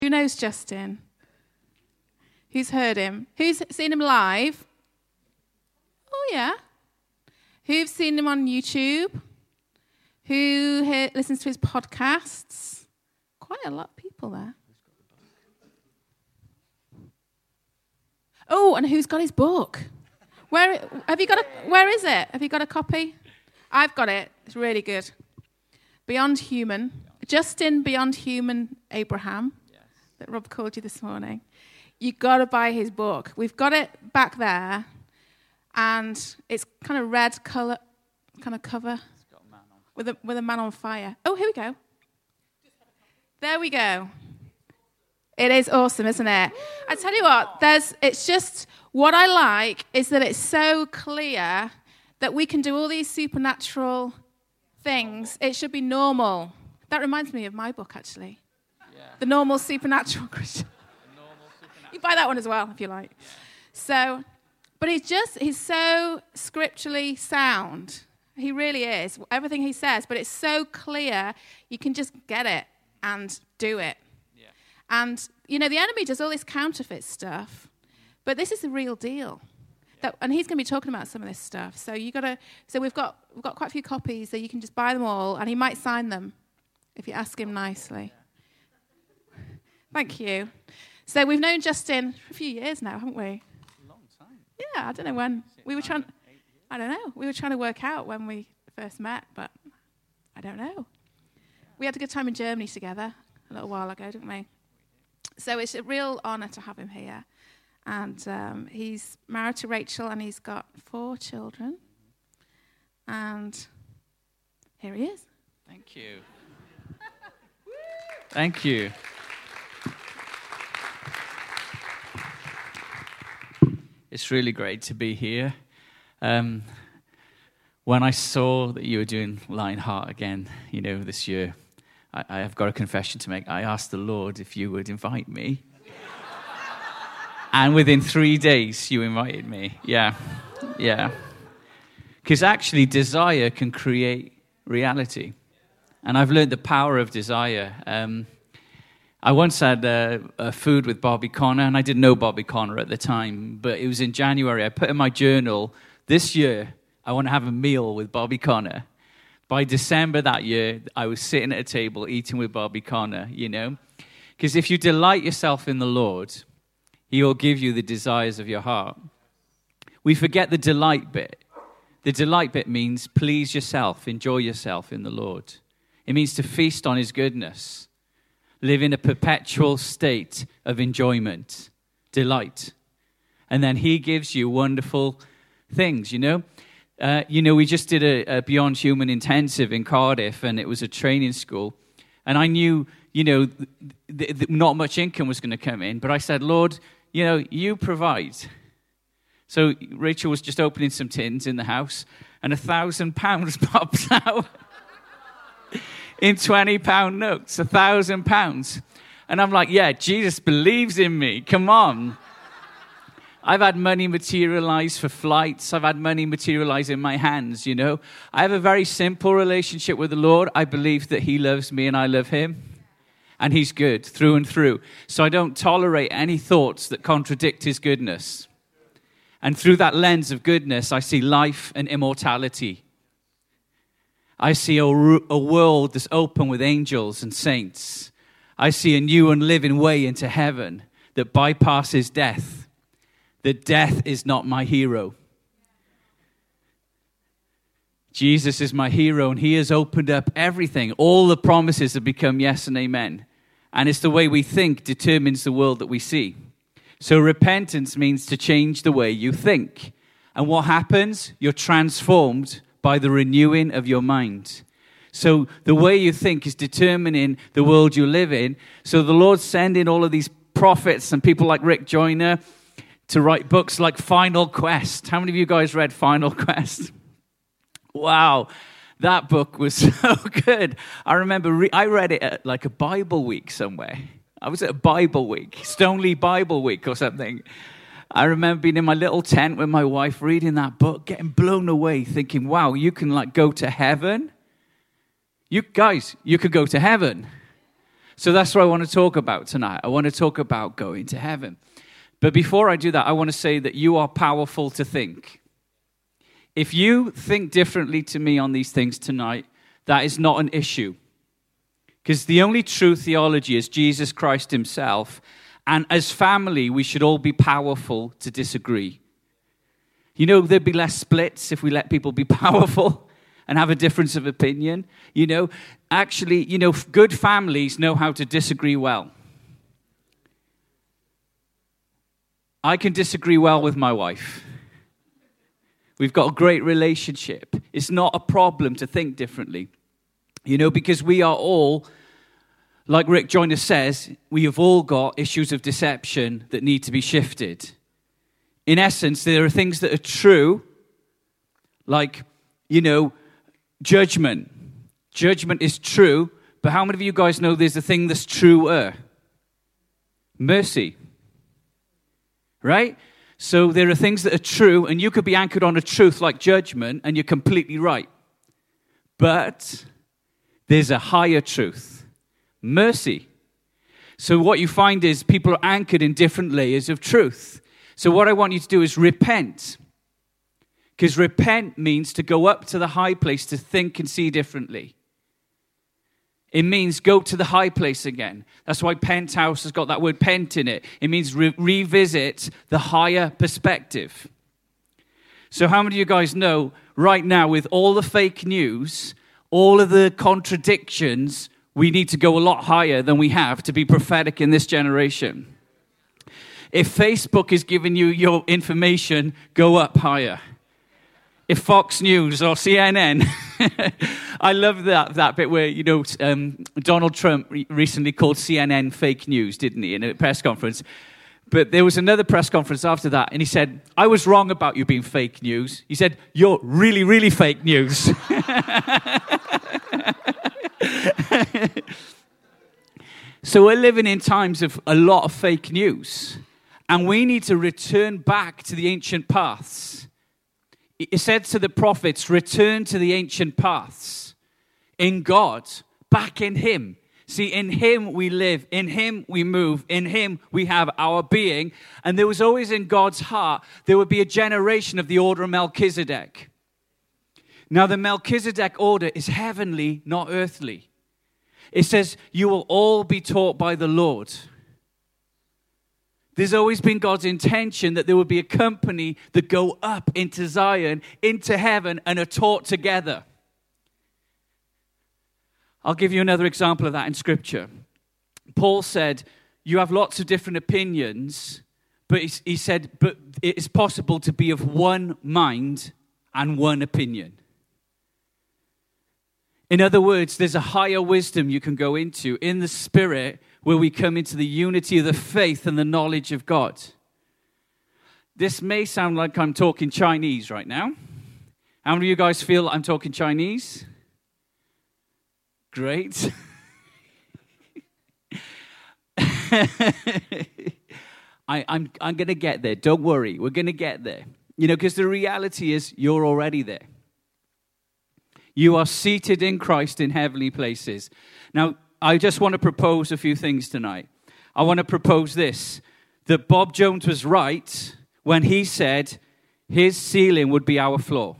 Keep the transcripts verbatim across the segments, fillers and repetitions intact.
Who knows Justin? Who's heard him? Who's seen him live? Oh, yeah. Who's seen him on YouTube? Who hear, listens to his podcasts? Quite a lot of people there. Oh, and who's got his book? Where have you got a, where is it? Have you got a copy? I've got it. It's really good. Beyond Human. Justin Beyond Human Abraham. That Rob called you this morning. You've got to buy his book. We've got it back there, and it's kind of red colour, kind of cover, it's got a man on. with a with a man on fire. Oh, here we go. There we go. It is awesome, isn't it? I tell you what, there's. It's just what I like is that it's so clear that we can do all these supernatural things. It should be normal. That reminds me of my book, actually. The Normal Supernatural Christian. Normal supernatural. You buy that one as well, if you like. Yeah. So, but he's just, he's so scripturally sound. He really is. Everything he says, but it's so clear, you can just get it and do it. Yeah. And, you know, the enemy does all this counterfeit stuff, but this is the real deal. Yeah. That, and he's going to be talking about some of this stuff. So you got to, so we've got, we've got quite a few copies, so you can just buy them all, and he might sign them if you ask him nicely. Yeah. Thank you. So we've known Justin for a few years now, haven't we? A long time. Yeah, I don't know when. We were trying, I don't know. We were trying to work out when we first met, but I don't know. We had a good time in Germany together a little while ago, didn't we? So it's a real honour to have him here. And um, he's married to Rachel, and he's got four children. And here he is. Thank you. Thank you. It's really great to be here. Um, when I saw that you were doing Lionheart again, you know, this year, I, I have got a confession to make. I asked the Lord if you would invite me. And within three days, you invited me. Yeah, yeah. Because actually, desire can create reality. And I've learned the power of desire. Um I once had uh, a food with Bobby Connor, and I didn't know Bobby Connor at the time, but it was in January. I put in my journal, this year, I want to have a meal with Bobby Connor. By December that year, I was sitting at a table eating with Bobby Connor, you know. Because if you delight yourself in the Lord, he will give you the desires of your heart. We forget the delight bit. The delight bit means please yourself, enjoy yourself in the Lord. It means to feast on his goodness. Live in a perpetual state of enjoyment, delight. And then he gives you wonderful things, you know. Uh, you know, we just did a, a Beyond Human intensive in Cardiff, and it was a training school. And I knew, you know, th- th- not much income was going to come in, but I said, Lord, you know, you provide. So Rachel was just opening some tins in the house, and a thousand pounds popped out. In twenty pound notes, a thousand pounds. And I'm like, yeah, Jesus believes in me. Come on. I've had money materialize for flights. I've had money materialize in my hands, you know. I have a very simple relationship with the Lord. I believe that he loves me and I love him. And he's good through and through. So I don't tolerate any thoughts that contradict his goodness. And through that lens of goodness, I see life and immortality. I see a, a world that's open with angels and saints. I see a new and living way into heaven that bypasses death. That death is not my hero. Jesus is my hero, and he has opened up everything. All the promises have become yes and amen. And it's the way we think determines the world that we see. So repentance means to change the way you think. And what happens? You're transformed by the renewing of your mind. So the way you think is determining the world you live in. So the Lord's sending all of these prophets and people like Rick Joyner to write books like Final Quest. How many of you guys read Final Quest? Wow, that book was so good. I remember re- I read it at like a Bible week somewhere. I was at a Bible week, Stoneleigh Bible Week or something. I remember being in my little tent with my wife, reading that book, getting blown away, thinking, wow, you can like go to heaven. You guys, you could go to heaven. So that's what I want to talk about tonight. I want to talk about going to heaven. But before I do that, I want to say that you are powerful to think. If you think differently to me on these things tonight, that is not an issue. Because the only true theology is Jesus Christ himself. And as family, we should all be powerful to disagree. You know, there'd be less splits if we let people be powerful and have a difference of opinion. You know, actually, you know, good families know how to disagree well. I can disagree well with my wife. We've got a great relationship. It's not a problem to think differently. You know, because we are all, like Rick Joyner says, we have all got issues of deception that need to be shifted. In essence, there are things that are true, like, you know, judgment. Judgment is true, but how many of you guys know there's a thing that's truer? Mercy. Right? So there are things that are true, and you could be anchored on a truth like judgment, and you're completely right. But there's a higher truth, mercy. So what you find is people are anchored in different layers of truth. So what I want you to do is repent. Because repent means to go up to the high place to think and see differently. It means go to the high place again. That's why penthouse has got that word pent in it. It means re- revisit the higher perspective. So how many of you guys know right now with all the fake news, all of the contradictions, we need to go a lot higher than we have to be prophetic in this generation? If Facebook is giving you your information, go up higher. If Fox News or C N N, I love that that bit where, you know, um, Donald Trump re- recently called C N N fake news, didn't he, in a press conference? But there was another press conference after that, and he said, I was wrong about you being fake news. He said, you're really, really fake news. So we're living in times of a lot of fake news, and we need to return back to the ancient paths. It said to the prophets, return to the ancient paths in God, back in him. See, in him we live, in him we move, in him we have our being. And there was always in God's heart, there would be a generation of the order of Melchizedek. Now the Melchizedek order is heavenly, not earthly. It says, you will all be taught by the Lord. There's always been God's intention that there would be a company that go up into Zion, into heaven, and are taught together. I'll give you another example of that in Scripture. Paul said, you have lots of different opinions, but he said, but it is possible to be of one mind and one opinion. In other words, there's a higher wisdom you can go into in the Spirit where we come into the unity of the faith and the knowledge of God. This may sound like I'm talking Chinese right now. How many of you guys feel I'm talking Chinese? Great. I, I'm, I'm going to get there. Don't worry. We're going to get there. You know, because the reality is you're already there. You are seated in Christ in heavenly places. Now, I just want to propose a few things tonight. I want to propose this, that Bob Jones was right when he said his ceiling would be our floor.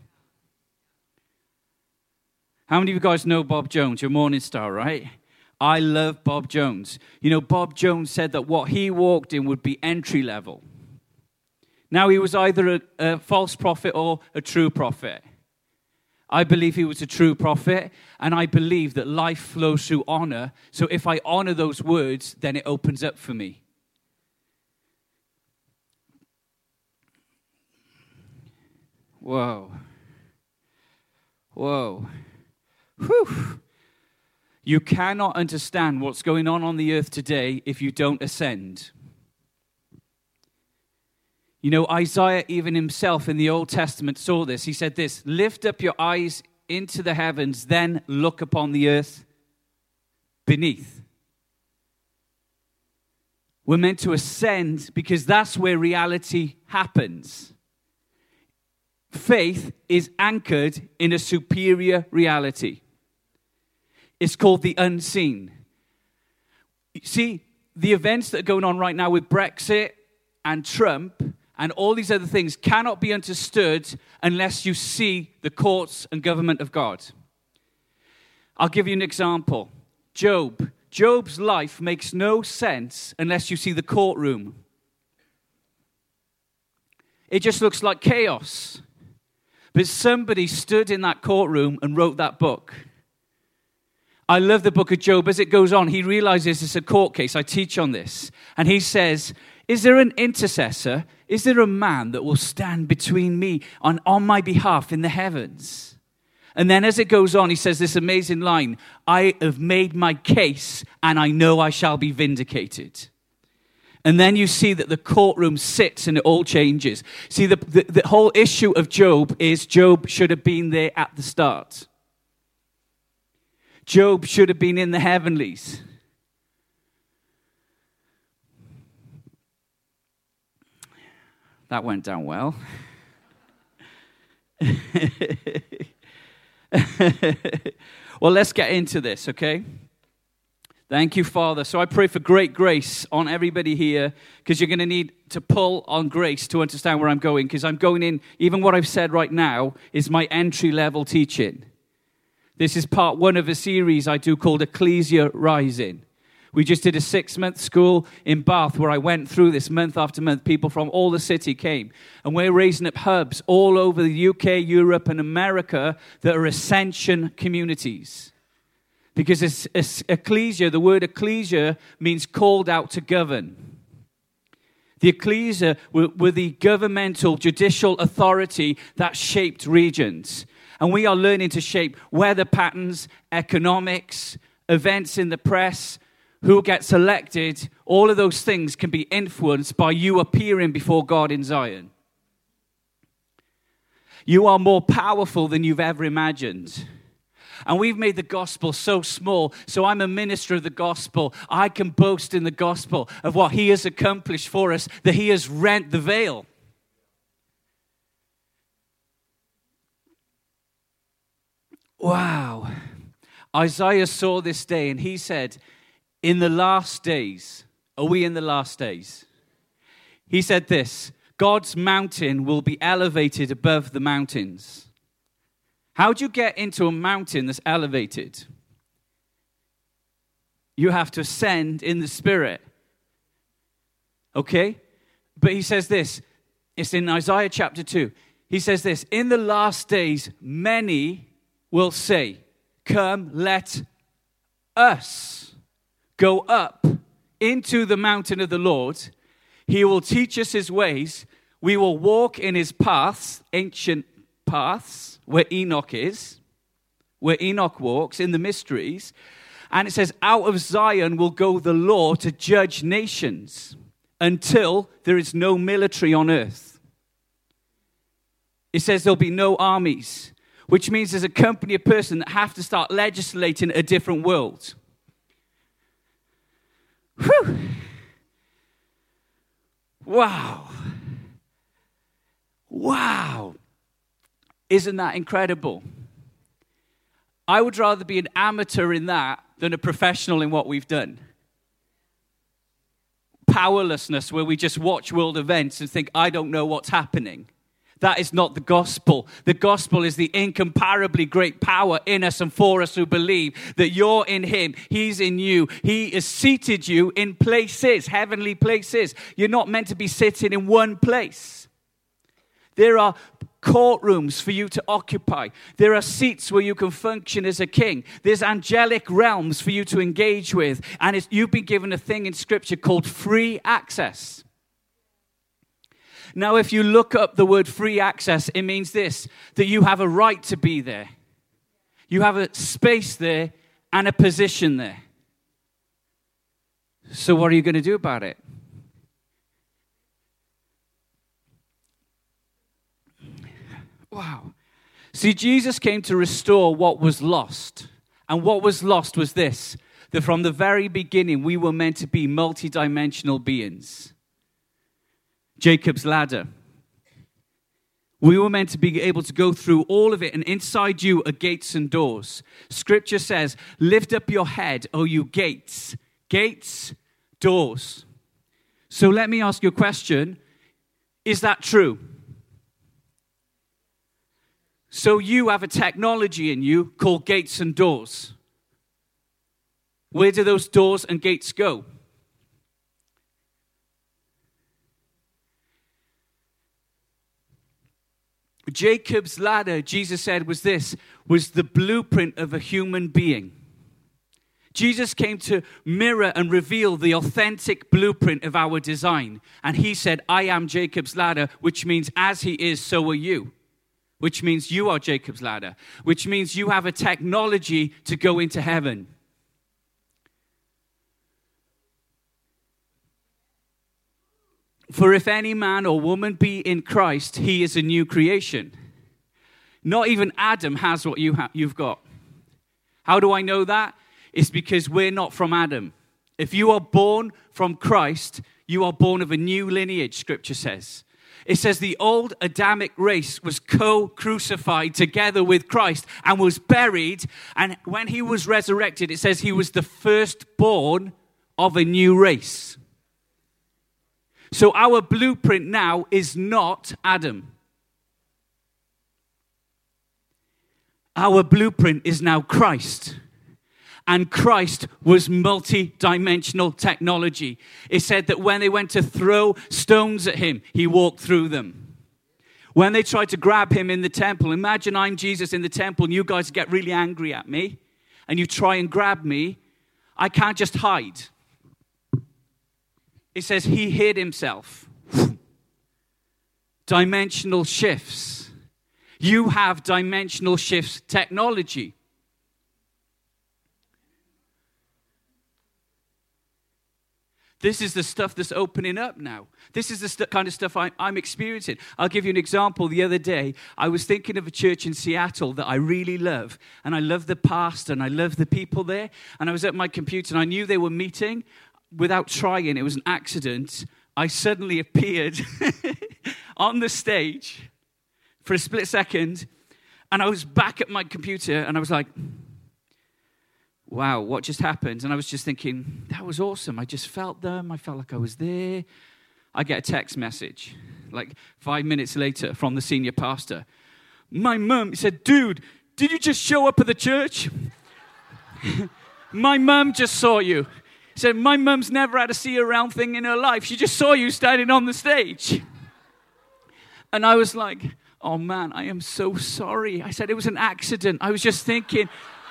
How many of you guys know Bob Jones? You're Morning Star, right? I love Bob Jones. You know, Bob Jones said that what he walked in would be entry level. Now, he was either a, a false prophet or a true prophet. I believe he was a true prophet, and I believe that life flows through honor. So if I honor those words, then it opens up for me. Whoa. Whoa. Whew. You cannot understand what's going on on the earth today if you don't ascend. You know, Isaiah even himself in the Old Testament saw this. He said this, lift up your eyes into the heavens, then look upon the earth beneath. We're meant to ascend because that's where reality happens. Faith is anchored in a superior reality. It's called the unseen. See, the events that are going on right now with Brexit and Trump and all these other things cannot be understood unless you see the courts and government of God. I'll give you an example. Job. Job's life makes no sense unless you see the courtroom. It just looks like chaos. But somebody stood in that courtroom and wrote that book. I love the book of Job. As it goes on, he realizes it's a court case. I teach on this. And he says, is there an intercessor? Is there a man that will stand between me on, on my behalf in the heavens? And then as it goes on, he says this amazing line, I have made my case and I know I shall be vindicated. And then you see that the courtroom sits and it all changes. See, the, the, the whole issue of Job is Job should have been there at the start. Job should have been in the heavenlies. That went down well. Well, let's get into this, okay? Thank you, Father. So I pray for great grace on everybody here, because you're going to need to pull on grace to understand where I'm going, because I'm going in, even what I've said right now is my entry-level teaching. This is part one of a series I do called Ecclesia Rising. We just did a six-month school in Bath where I went through this month after month. People from all the city came. And we're raising up hubs all over the U K, Europe, and America that are ascension communities. Because it's, it's ecclesia, the word ecclesia means called out to govern. The ecclesia were, were the governmental, judicial authority that shaped regions. And we are learning to shape weather patterns, economics, events in the press, who gets elected. All of those things can be influenced by you appearing before God in Zion. You are more powerful than you've ever imagined. And we've made the gospel so small, so I'm a minister of the gospel. I can boast in the gospel of what he has accomplished for us, that he has rent the veil. Wow. Isaiah saw this day and he said, in the last days, are we in the last days? He said this, God's mountain will be elevated above the mountains. How do you get into a mountain that's elevated? You have to ascend in the Spirit. Okay? But he says this, it's in Isaiah chapter two. He says this, in the last days, many will say, come, let us go up into the mountain of the Lord. He will teach us his ways. We will walk in his paths, ancient paths, where Enoch is, where Enoch walks in the mysteries. And it says, out of Zion will go the law to judge nations until there is no military on earth. It says there'll be no armies, which means there's a company of person that have to start legislating a different world. Whew. Wow. Wow. Isn't that incredible? I would rather be an amateur in that than a professional in what we've done. Powerlessness, where we just watch world events and think, I don't know what's happening. That is not the gospel. The gospel is the incomparably great power in us and for us who believe that you're in him, he's in you. He has seated you in places, heavenly places. You're not meant to be sitting in one place. There are courtrooms for you to occupy. There are seats where you can function as a king. There's angelic realms for you to engage with. And it's, you've been given a thing in Scripture called free access. Now, if you look up the word free access, it means this, that you have a right to be there. You have a space there and a position there. So what are you going to do about it? Wow. See, Jesus came to restore what was lost. And what was lost was this, that from the very beginning, we were meant to be multidimensional beings. Jacob's ladder. We were meant to be able to go through all of it, and inside you are gates and doors. Scripture says, lift up your head, O you gates, gates, doors. So let me ask you a question. Is that true? So you have a technology in you called gates and doors. Where do those doors and gates go? Jacob's ladder, Jesus said, was this, was the blueprint of a human being. Jesus came to mirror and reveal the authentic blueprint of our design. And he said, I am Jacob's ladder, which means as he is, so are you. Which means you are Jacob's ladder. Which means you have a technology to go into heaven. For if any man or woman be in Christ, he is a new creation. Not even Adam has what you ha- you've got. How do I know that? It's because we're not from Adam. If you are born from Christ, you are born of a new lineage, Scripture says. It says the old Adamic race was co-crucified together with Christ and was buried. And when he was resurrected, it says he was the firstborn of a new race. So our blueprint now is not Adam. Our blueprint is now Christ. And Christ was multi-dimensional technology. It said that when they went to throw stones at him, he walked through them. When they tried to grab him in the temple, imagine I'm Jesus in the temple and you guys get really angry at me and you try and grab me. I can't just hide. It says he hid himself. Dimensional shifts. You have dimensional shifts technology. This is the stuff that's opening up now. This is the st- kind of stuff I, I'm experiencing. I'll give you an example. The other day, I was thinking of a church in Seattle that I really love. And I love the pastor and I love the people there. And I was at my computer and I knew they were meeting. Without trying, it was an accident. I suddenly appeared on the stage for a split second. And I was back at my computer and I was like, wow, what just happened? And I was just thinking, that was awesome. I just felt them. I felt like I was there. I get a text message, like five minutes later from the senior pastor. My mum said, dude, did you just show up at the church? My mum just saw you. He said, my mum's never had a see around thing in her life. She just saw you standing on the stage. And I was like, oh man, I am so sorry. I said, it was an accident. I was just thinking...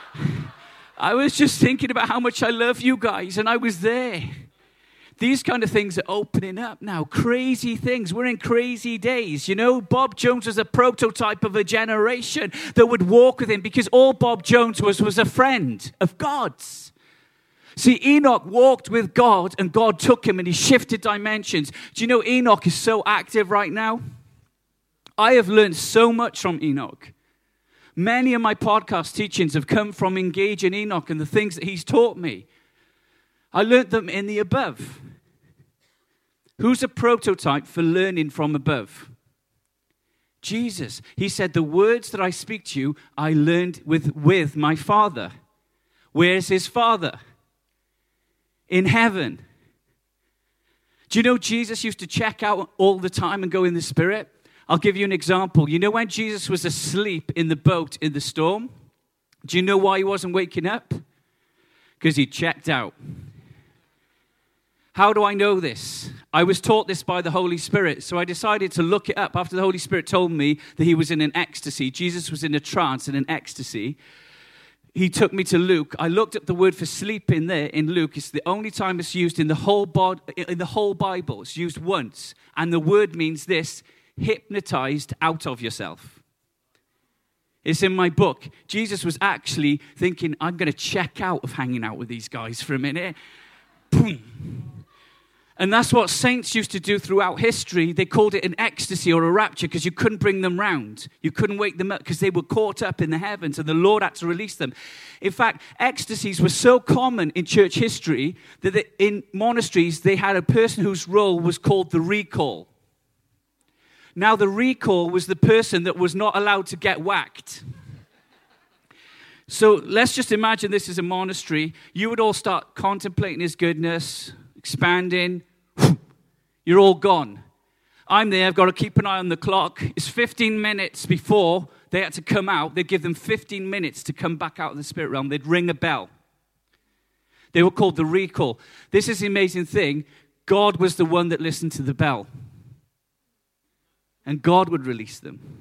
I was just thinking about how much I love you guys, and I was there. These kind of things are opening up now. Crazy things. We're in crazy days. You know, Bob Jones was a prototype of a generation that would walk with him because all Bob Jones was was a friend of God's. See, Enoch walked with God, and God took him, and he shifted dimensions. Do you know Enoch is so active right now? I have learned so much from Enoch. Many of my podcast teachings have come from engaging Enoch and the things that he's taught me. I learned them in the above. Who's a prototype for learning from above? Jesus. He said, the words that I speak to you, I learned with, with my Father. Where's his Father? In heaven. Do you know Jesus used to check out all the time and go in the Spirit? I'll give you an example. You know when Jesus was asleep in the boat in the storm? Do you know why he wasn't waking up? Because he checked out. How do I know this? I was taught this by the Holy Spirit, so I decided to look it up after the Holy Spirit told me that he was in an ecstasy. Jesus was in a trance, in an ecstasy. He took me to Luke. I looked at the word for sleep in there in Luke. It's the only time it's used in the whole bod- in the whole Bible. It's used once. And the word means this: hypnotized out of yourself. It's in my book. Jesus was actually thinking, I'm going to check out of hanging out with these guys for a minute. Boom. And that's what saints used to do throughout history. They called it an ecstasy or a rapture because you couldn't bring them round. You couldn't wake them up because they were caught up in the heavens and the Lord had to release them. In fact, ecstasies were so common in church history that in monasteries they had a person whose role was called the recall. Now, the recall was the person that was not allowed to get whacked. So let's just imagine this is a monastery. You would all start contemplating his goodness, expanding. You're all gone. I'm there. I've got to keep an eye on the clock. It's fifteen minutes before they had to come out. They'd give them fifteen minutes to come back out of the spirit realm. They'd ring a bell. They were called the recall. This is the amazing thing. God was the one that listened to the bell. And God would release them.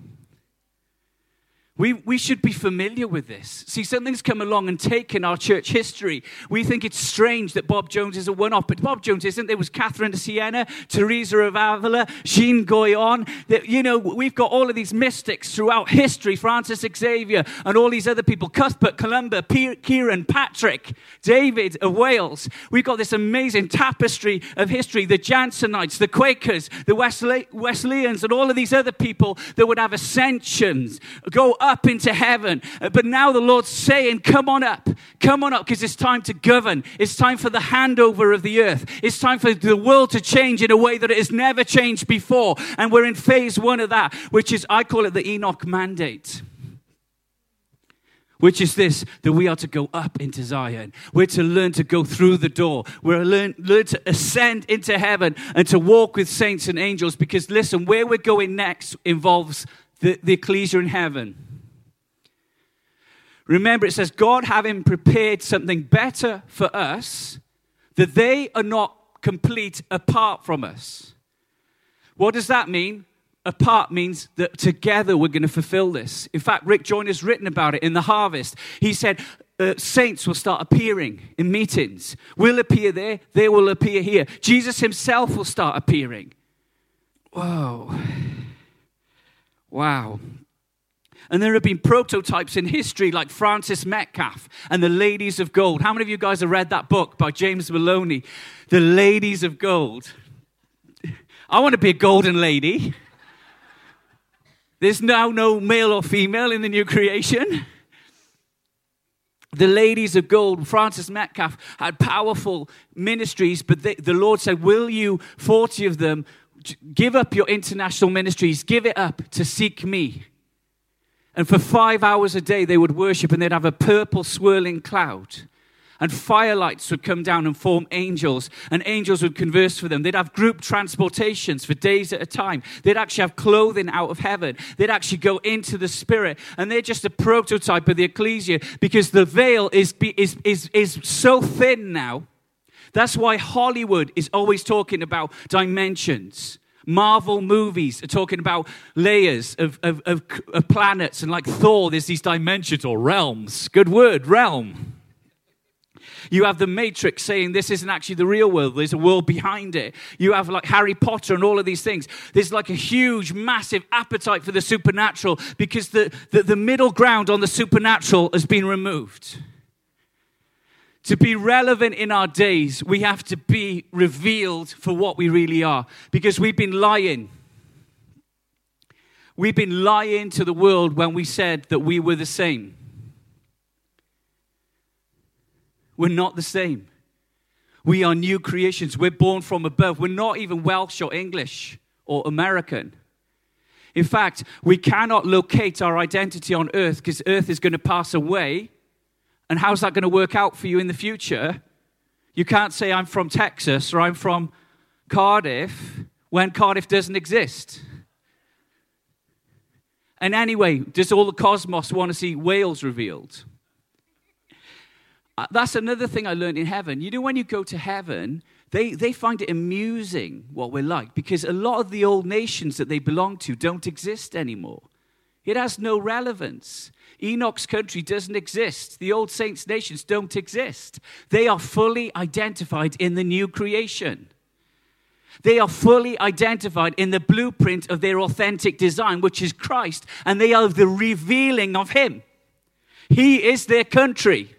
We we should be familiar with this. See, something's come along and taken our church history. We think it's strange that Bob Jones is a one-off, but Bob Jones isn't. There was Catherine de Siena, Teresa of Avila, Jean Goyon. That, you know, we've got all of these mystics throughout history, Francis Xavier, and all these other people, Cuthbert, Columba, P- Kieran, Patrick, David of Wales. We've got this amazing tapestry of history, the Jansenites, the Quakers, the Wesley- Wesleyans, and all of these other people that would have ascensions, go up into heaven. But now the Lord's saying, come on up, come on up, because it's time to govern. It's time for the handover of the earth. It's time for the world to change in a way that it has never changed before. And we're in phase one of that, which is, I call it the Enoch mandate. Which is this, that we are to go up into Zion. We're to learn to go through the door. We're to learn, learn to ascend into heaven and to walk with saints and angels. Because listen, where we're going next involves the, the ecclesia in heaven. Remember, it says, God having prepared something better for us, that they are not complete apart from us. What does that mean? Apart means that together we're going to fulfill this. In fact, Rick Joyner's written about it in The Harvest. He said, uh, saints will start appearing in meetings. We'll appear there, they will appear here. Jesus himself will start appearing. Whoa. Wow. And there have been prototypes in history like Francis Metcalf and the Ladies of Gold. How many of you guys have read that book by James Maloney? The Ladies of Gold. I want to be a golden lady. There's now no male or female in the new creation. The Ladies of Gold, Francis Metcalf had powerful ministries, but they, the Lord said, will you, forty of them, give up your international ministries, give it up to seek me. And for five hours a day, they would worship, and they'd have a purple swirling cloud. And firelights would come down and form angels, and angels would converse with them. They'd have group transportations for days at a time. They'd actually have clothing out of heaven. They'd actually go into the Spirit. And they're just a prototype of the ecclesia, because the veil is, is, is, is so thin now. That's why Hollywood is always talking about dimensions. Marvel movies are talking about layers of, of, of, of planets, and like Thor, there's these dimensions or realms. Good word, realm. You have the Matrix saying this isn't actually the real world. There's a world behind it. You have like Harry Potter and all of these things. There's like a huge, massive appetite for the supernatural, because the, the, the middle ground on the supernatural has been removed. To be relevant in our days, we have to be revealed for what we really are. Because we've been lying. We've been lying to the world when we said that we were the same. We're not the same. We are new creations. We're born from above. We're not even Welsh or English or American. In fact, we cannot locate our identity on earth, because earth is going to pass away. And how's that going to work out for you in the future? You can't say I'm from Texas or I'm from Cardiff when Cardiff doesn't exist. And anyway, does all the cosmos want to see Wales revealed? That's another thing I learned in heaven. You know, when you go to heaven, they, they find it amusing what we're like, because a lot of the old nations that they belong to don't exist anymore. It has no relevance. Enoch's country doesn't exist. The old saints' nations don't exist. They are fully identified in the new creation. They are fully identified in the blueprint of their authentic design, which is Christ, and they are the revealing of him. He is their country.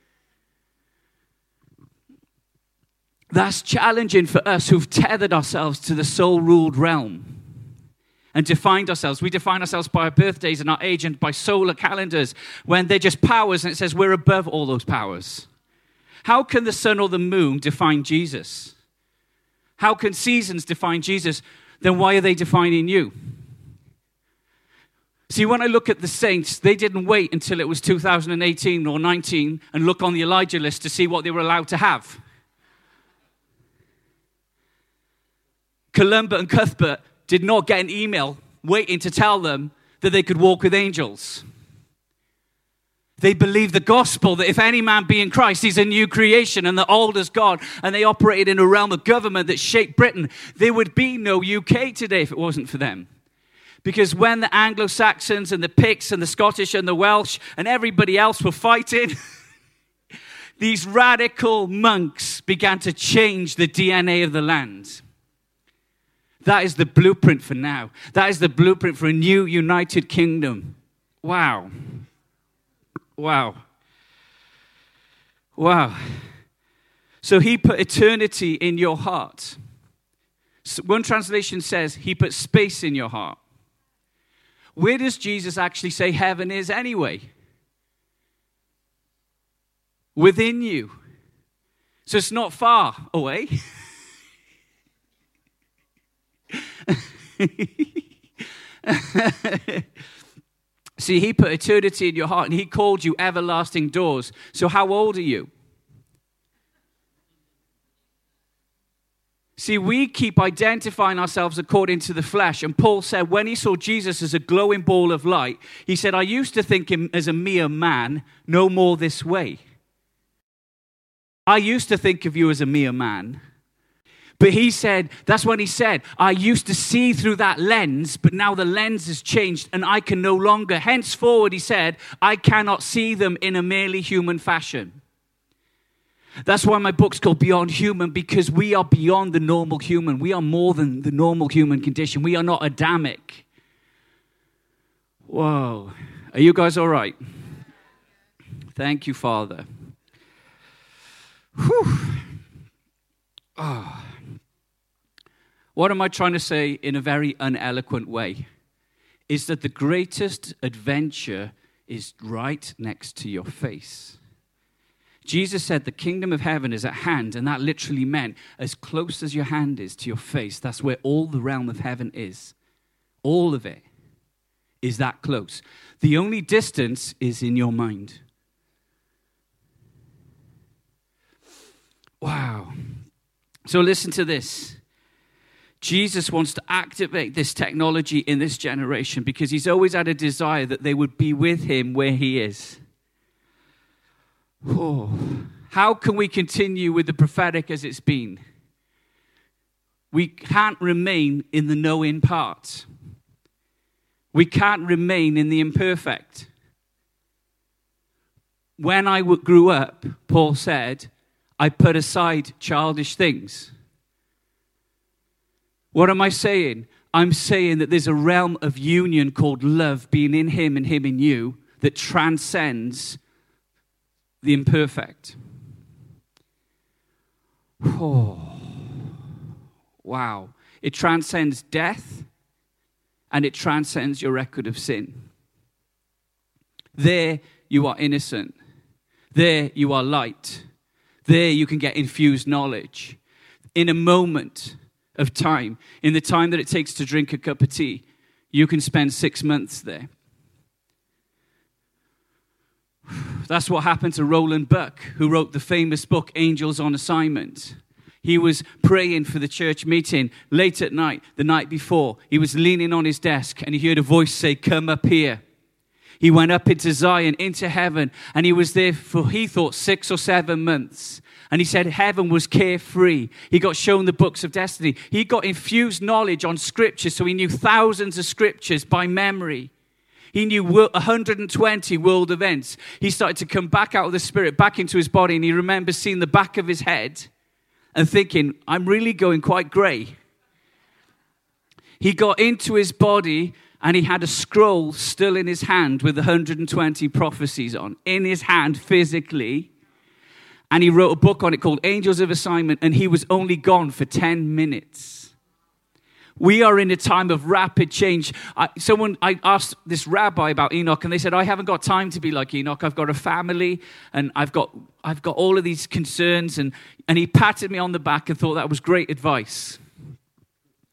That's challenging for us who've tethered ourselves to the soul-ruled realm. And defined ourselves. We define ourselves by our birthdays and our age and by solar calendars, when they're just powers, and it says we're above all those powers. How can the sun or the moon define Jesus? How can seasons define Jesus? Then why are they defining you? See, when I look at the saints, they didn't wait until it was two thousand eighteen or nineteen and look on the Elijah list to see what they were allowed to have. Columba and Cuthbert did not get an email waiting to tell them that they could walk with angels. They believed the gospel, that if any man be in Christ, he's a new creation, and the old is gone. And they operated in a realm of government that shaped Britain. There would be no U K today if it wasn't for them. Because when the Anglo-Saxons and the Picts and the Scottish and the Welsh and everybody else were fighting, these radical monks began to change the D N A of the land. That is the blueprint for now. That is the blueprint for a new United Kingdom. Wow. Wow. Wow. So he put eternity in your heart. So one translation says he put space in your heart. Where does Jesus actually say heaven is anyway? Within you. So it's not far away. See, he put eternity in your heart and he called you everlasting doors. So how old are you? See, we keep identifying ourselves according to the flesh. And Paul said when he saw Jesus as a glowing ball of light, he said, I used to think him as a mere man, no more this way. I used to think of you as a mere man. But he said, that's when he said, I used to see through that lens, but now the lens has changed and I can no longer. Henceforward, he said, I cannot see them in a merely human fashion. That's why my book's called Beyond Human, because we are beyond the normal human. We are more than the normal human condition. We are not Adamic. Whoa. Are you guys all right? Thank you, Father. Whew. Oh. What am I trying to say in a very uneloquent way? Is that the greatest adventure is right next to your face. Jesus said the kingdom of heaven is at hand, and that literally meant as close as your hand is to your face. That's where all the realm of heaven is. All of it is that close. The only distance is in your mind. Wow. So listen to this. Jesus wants to activate this technology in this generation because he's always had a desire that they would be with him where he is. Oh, how can we continue with the prophetic as it's been? We can't remain in the knowing part. We can't remain in the imperfect. When I grew up, Paul said, I put aside childish things. What am I saying? I'm saying that there's a realm of union called love being in him and him in you that transcends the imperfect. Oh, wow. It transcends death and it transcends your record of sin. There you are innocent. There you are light. There you can get infused knowledge. In a moment of time, in the time that it takes to drink a cup of tea, you can spend six months there. That's what happened to Roland Buck, who wrote the famous book, Angels on Assignment. He was praying for the church meeting late at night, the night before. He was leaning on his desk and he heard a voice say, come up here. He went up into Zion, into heaven, and he was there for, he thought, six or seven months. And he said heaven was carefree. He got shown the books of destiny. He got infused knowledge on scripture, so he knew thousands of scriptures by memory. He knew one hundred twenty world events. He started to come back out of the spirit, back into his body, and he remembers seeing the back of his head and thinking, I'm really going quite grey. He got into his body and he had a scroll still in his hand with one hundred twenty prophecies on, in his hand physically. And he wrote a book on it called Angels of Assignment, and he was only gone for ten minutes. We are in a time of rapid change. I, someone, I asked this rabbi about Enoch, and they said, I haven't got time to be like Enoch. I've got a family, and I've got I've got all of these concerns. And, and he patted me on the back and thought that was great advice.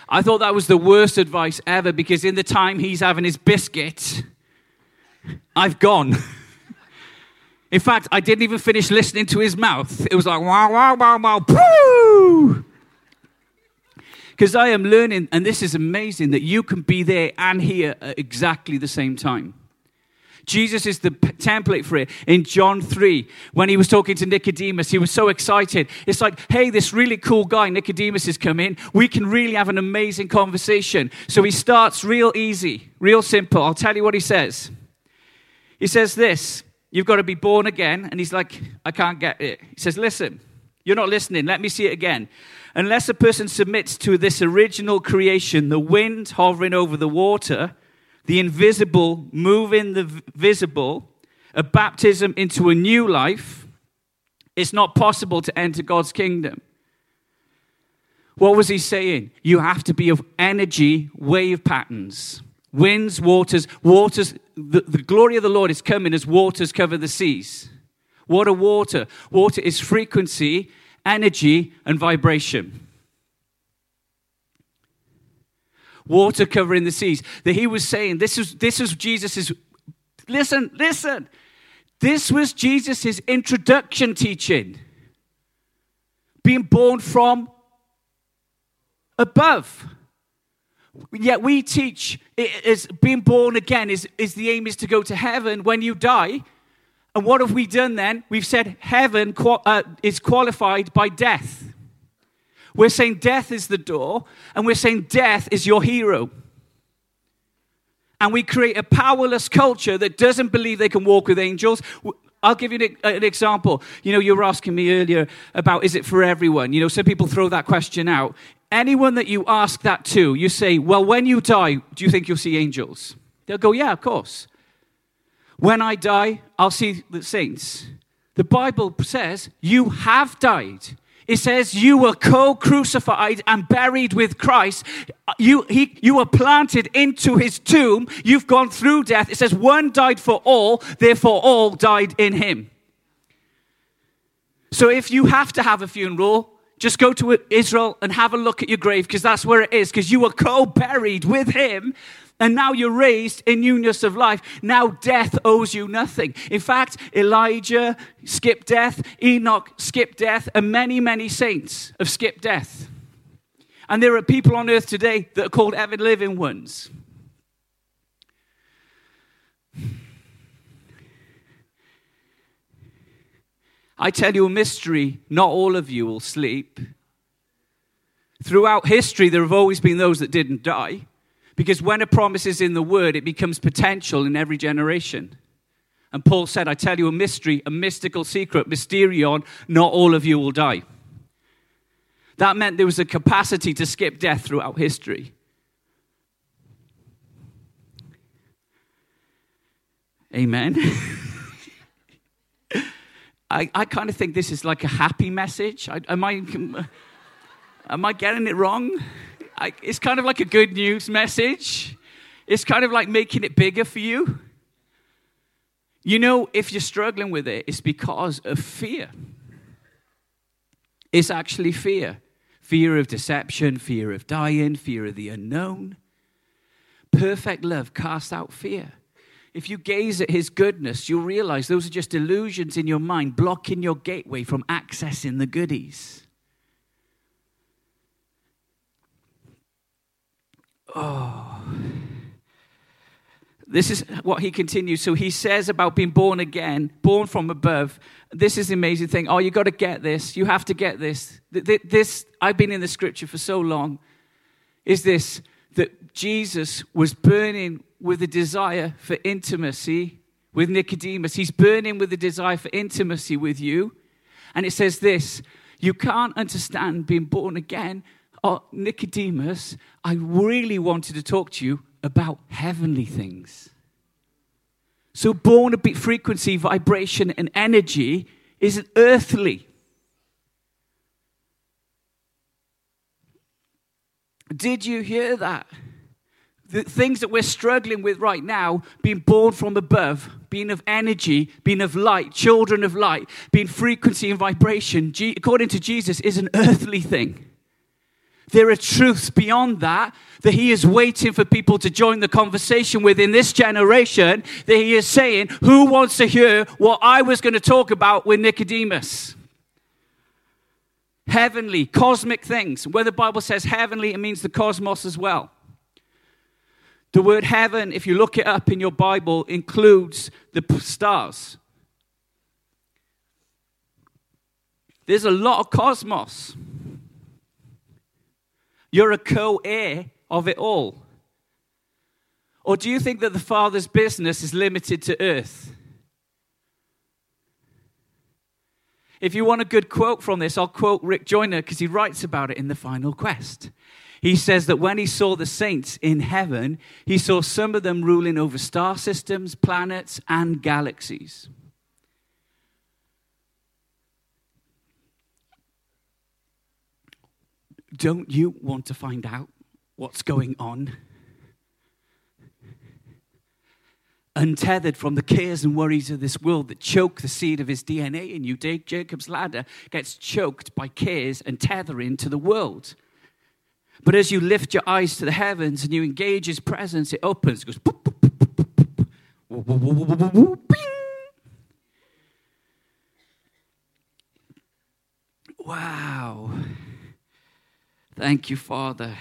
I thought that was the worst advice ever, because in the time he's having his biscuit, I've gone. In fact, I didn't even finish listening to his mouth. It was like, wow, wow, wow, wow, poo! Because I am learning, and this is amazing, that you can be there and here at exactly the same time. Jesus is the p- template for it. In John three, when he was talking to Nicodemus, he was so excited. It's like, hey, this really cool guy, Nicodemus, has come in. We can really have an amazing conversation. So he starts real easy, real simple. I'll tell you what he says. He says this, you've got to be born again. And he's like, I can't get it. He says, listen, you're not listening. Let me see it again. Unless a person submits to this original creation, the wind hovering over the water, the invisible moving the visible, a baptism into a new life, it's not possible to enter God's kingdom. What was he saying? You have to be of energy, wave patterns, winds, waters, waters. The, the glory of the Lord is coming as waters cover the seas. What are water? Water is frequency, energy, and vibration. Water covering the seas. That he was saying, this was this was Jesus's, listen, listen. This was Jesus's introduction teaching. Being born from above. Yet we teach it is being born again is, is the aim is to go to heaven when you die. And what have we done then? We've said heaven uh, is qualified by death. We're saying death is the door, and we're saying death is your hero. And we create a powerless culture that doesn't believe they can walk with angels. I'll give you an, an example. You know, you were asking me earlier about, is it for everyone? You know, some people throw that question out. Anyone that you ask that to, you say, well, when you die, do you think you'll see angels? They'll go, yeah, of course. When I die, I'll see the saints. The Bible says you have died. It says you were co-crucified and buried with Christ. You, he, you were planted into his tomb. You've gone through death. It says one died for all, therefore all died in him. So if you have to have a funeral, just go to Israel and have a look at your grave, because that's where it is, because you were co-buried with him. And now you're raised in newness of life. Now death owes you nothing. In fact, Elijah skipped death, Enoch skipped death, and many, many saints have skipped death. And there are people on earth today that are called ever living ones. I tell you a mystery, not all of you will sleep. Throughout history, there have always been those that didn't die. Because when a promise is in the word, it becomes potential in every generation. And Paul said, I tell you a mystery, a mystical secret, mysterion, not all of you will die. That meant there was a capacity to skip death throughout history. Amen. I, I kind of think this is like a happy message. I, am, I, am I getting it wrong? I, it's kind of like a good news message. It's kind of like making it bigger for you. You know, if you're struggling with it, it's because of fear. It's actually fear. Fear of deception, fear of dying, fear of the unknown. Perfect love casts out fear. If you gaze at his goodness, you'll realize those are just illusions in your mind, blocking your gateway from accessing the goodies. Oh, this is what he continues. So he says about being born again, born from above. This is the amazing thing. Oh, you got to get this. You have to get this. This, I've been in the scripture for so long, is this, that Jesus was burning with a desire for intimacy with Nicodemus. He's burning with a desire for intimacy with you. And it says this, you can't understand being born again. Oh, Nicodemus, I really wanted to talk to you about heavenly things. So born a bit frequency, vibration, and energy isn't earthly. Did you hear that? The things that we're struggling with right now, being born from above, being of energy, being of light, children of light, being frequency and vibration, according to Jesus, is an earthly thing. There are truths beyond that, that he is waiting for people to join the conversation with in this generation, that he is saying, who wants to hear what I was going to talk about with Nicodemus? Heavenly, cosmic things. When the Bible says heavenly, it means the cosmos as well. The word heaven, if you look it up in your Bible, includes the stars. There's a lot of cosmos. You're a co-heir of it all. Or do you think that the Father's business is limited to earth? If you want a good quote from this, I'll quote Rick Joyner because he writes about it in The Final Quest. He says that when he saw the saints in heaven, he saw some of them ruling over star systems, planets, and galaxies. Don't you want to find out what's going on? Untethered from the cares and worries of this world that choke the seed of his D N A in you, Jacob's ladder gets choked by cares and tethering to the world. But as you lift your eyes to the heavens and you engage his presence, it opens. It goes, boop, boop, boop, boop, boop, boop, boop, boop, boop, boop, bing. Wow. Thank you, Father.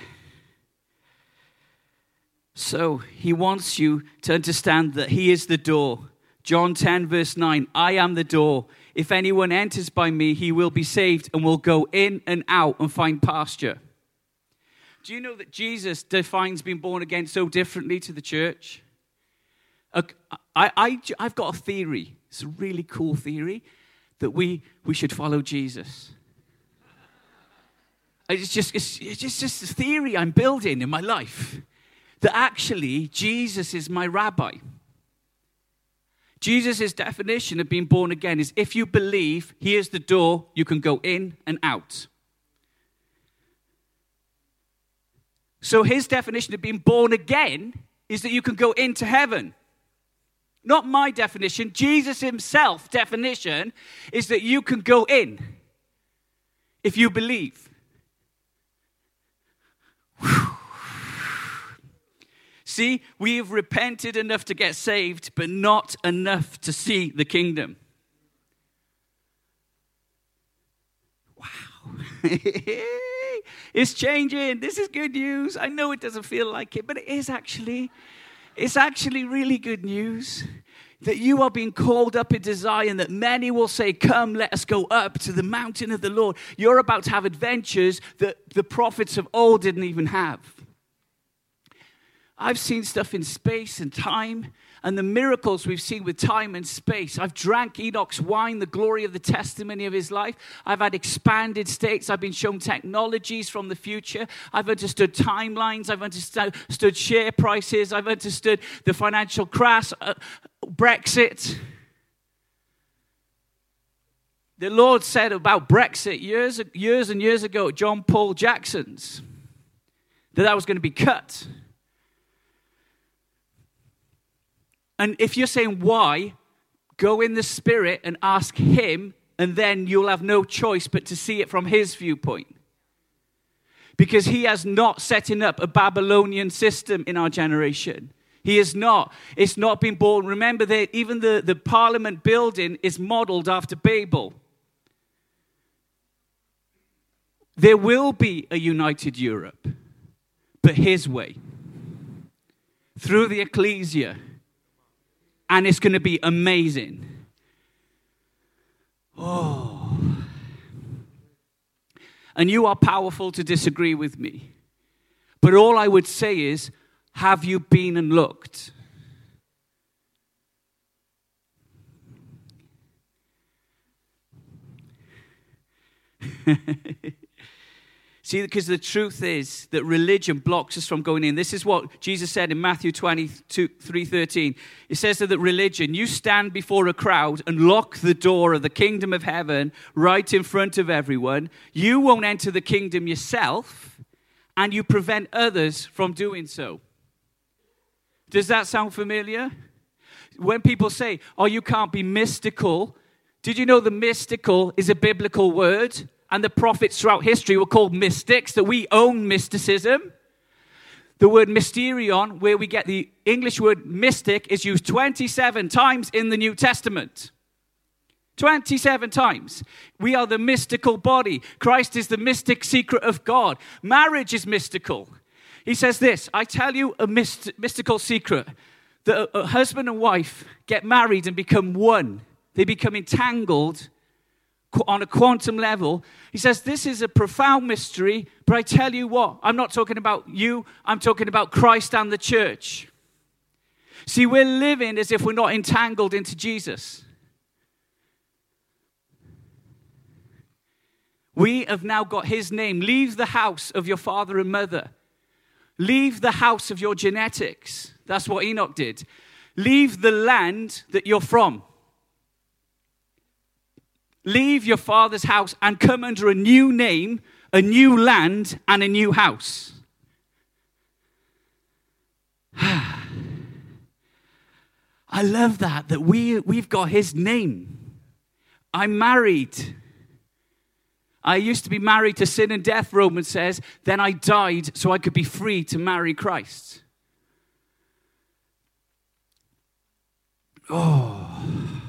So he wants you to understand that he is the door. John ten, verse nine, I am the door. If anyone enters by me, he will be saved and will go in and out and find pasture. Do you know that Jesus defines being born again so differently to the church? I, I, I've got a theory. It's a really cool theory that we, we should follow Jesus. It's just, it's, it's just, just a theory I'm building in my life. That actually, Jesus is my rabbi. Jesus' definition of being born again is if you believe, he is the door, you can go in and out. So his definition of being born again is that you can go into heaven. Not my definition. Jesus himself definition is that you can go in if you believe. Whew. See, we have repented enough to get saved, but not enough to see the kingdom. Wow. It's changing. This is good news. I know it doesn't feel like it, but it is actually. It's actually really good news that you are being called up into Zion, that many will say, come, let us go up to the mountain of the Lord. You're about to have adventures that the prophets of old didn't even have. I've seen stuff in space and time, and the miracles we've seen with time and space. I've drank Enoch's wine, the glory of the testimony of his life. I've had expanded states. I've been shown technologies from the future. I've understood timelines. I've understood share prices. I've understood the financial crash, uh, Brexit. The Lord said about Brexit years, years and years ago at John Paul Jackson's that that was going to be cut. And if you're saying why, go in the Spirit and ask him, and then you'll have no choice but to see it from his viewpoint. Because he has not setting up a Babylonian system in our generation. He is not. It's not been born. Remember that even the, the parliament building is modeled after Babel. There will be a united Europe, but his way. Through the ecclesia. And it's going to be amazing. Oh. And you are powerful to disagree with me. But all I would say is, have you been and looked? See, because the truth is that religion blocks us from going in. This is what Jesus said in Matthew twenty-two, three thirteen. It says that religion, you stand before a crowd and lock the door of the kingdom of heaven right in front of everyone. You won't enter the kingdom yourself, and you prevent others from doing so. Does that sound familiar? When people say, oh, you can't be mystical, did you know the mystical is a biblical word? and the prophets throughout history were called mystics, that we own mysticism. The word mysterion, where we get the English word mystic, is used twenty-seven times in the New Testament. twenty-seven times. We are the mystical body. Christ is the mystic secret of God. Marriage is mystical. He says this, I tell you a myst- mystical secret, that a, a husband and wife get married and become one. They become entangled on a quantum level. He says, this is a profound mystery, but I tell you what, I'm not talking about you, I'm talking about Christ and the church. See, we're living as if we're not entangled into Jesus. We have now got his name. Leave the house of your father and mother. Leave the house of your genetics. That's what Enoch did. Leave the land that you're from. Leave your father's house and come under a new name, a new land, and a new house. I love that, that we, we've got his name. I'm married. I used to be married to sin and death, Romans says. Then I died so I could be free to marry Christ. Oh.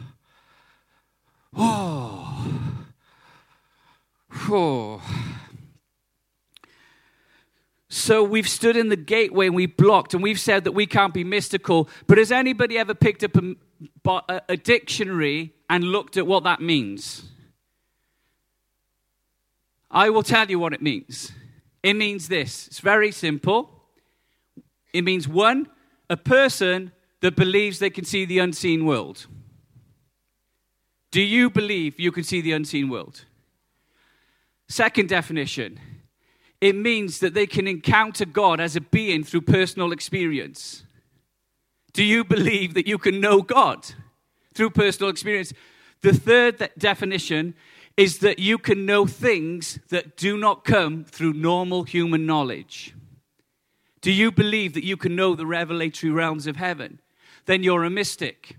Oh. Oh. So we've stood in the gateway and we blocked and we've said that we can't be mystical. But has anybody ever picked up a, a dictionary and looked at what that means? I will tell you what it means. It means this. It's very simple. It means, one, a person that believes they can see the unseen world. Do you believe you can see the unseen world? Second definition. It means that they can encounter God as a being through personal experience. Do you believe that you can know God through personal experience? The third de- definition is that you can know things that do not come through normal human knowledge. Do you believe that you can know the revelatory realms of heaven? Then you're a mystic.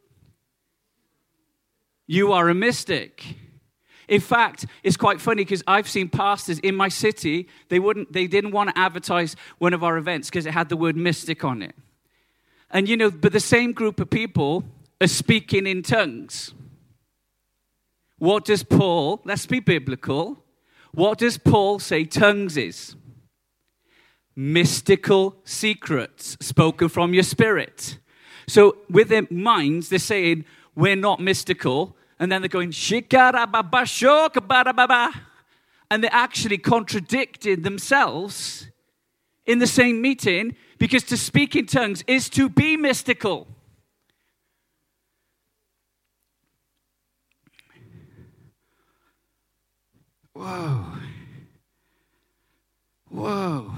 You are a mystic. In fact, it's quite funny because I've seen pastors in my city, they wouldn't, they didn't want to advertise one of our events because it had the word mystic on it. And you know, but the same group of people are speaking in tongues. What does Paul, let's be biblical, what does Paul say tongues is? Mystical secrets spoken from your spirit. So with their minds, they're saying, we're not mystical. And then they're going, shikarababa, shokabarababa. And they're actually contradicting themselves in the same meeting because to speak in tongues is to be mystical. Whoa. Whoa.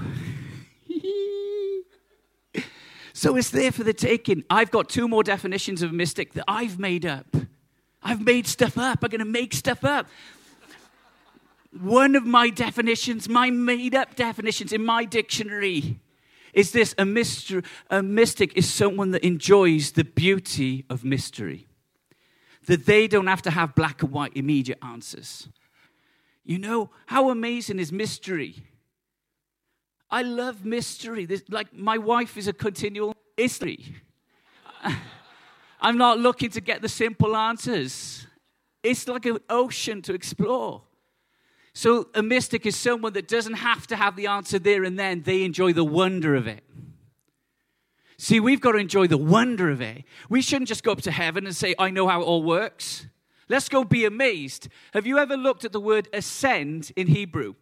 So it's there for the taking. I've got two more definitions of mystic that I've made up. I've made stuff up. I'm going to make stuff up. One of my definitions, my made-up definitions in my dictionary is this. A, mystery, a mystic is someone that enjoys the beauty of mystery. That they don't have to have black and white immediate answers. You know, how amazing is mystery? I love mystery. There's, like, my wife is a continual mystery. I'm not looking to get the simple answers. It's like an ocean to explore. So a mystic is someone that doesn't have to have the answer there and then. They enjoy the wonder of it. See, we've got to enjoy the wonder of it. We shouldn't just go up to heaven and say, I know how it all works. Let's go be amazed. Have you ever looked at the word ascend in Hebrew?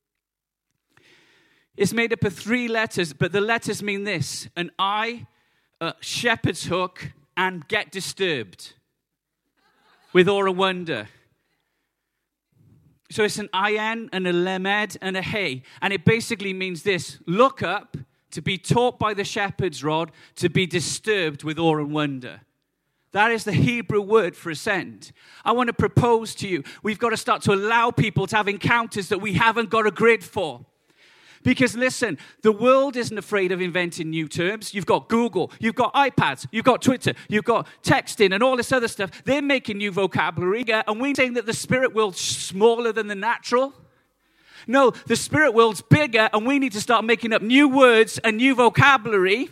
It's made up of three letters, but the letters mean this. An I, a shepherd's hook, and get disturbed with awe and wonder. So it's an ayin and a lamed and a hey. And it basically means this. Look up, to be taught by the shepherd's rod, to be disturbed with awe and wonder. That is the Hebrew word for ascend. I want to propose to you, we've got to start to allow people to have encounters that we haven't got a grid for. Because listen, the world isn't afraid of inventing new terms. You've got Google, you've got iPads, you've got Twitter, you've got texting and all this other stuff. They're making new vocabulary. And we're saying that the spirit world's smaller than the natural. No, the spirit world's bigger, and we need to start making up new words and new vocabulary.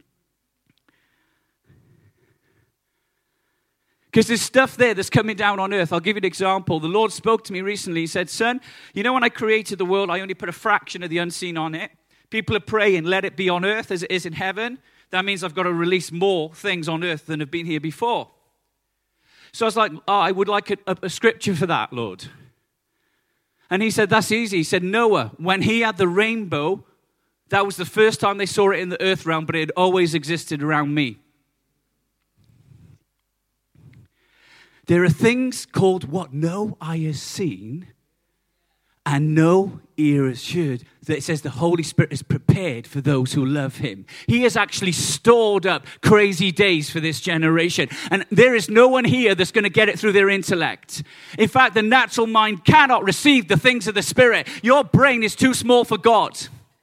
Because there's stuff there that's coming down on earth. I'll give you an example. The Lord spoke to me recently. He said, son, you know when I created the world, I only put a fraction of the unseen on it. People are praying, let it be on earth as it is in heaven. That means I've got to release more things on earth than have been here before. So I was like, oh, I would like a, a, a scripture for that, Lord. And he said, that's easy. He said, Noah, when he had the rainbow, that was the first time they saw it in the earth realm, but it had always existed around me. There are things called what no eye has seen and no ear has heard. That it says the Holy Spirit is prepared for those who love him. He has actually stored up crazy days for this generation. And there is no one here that's going to get it through their intellect. In fact, the natural mind cannot receive the things of the Spirit. Your brain is too small for God.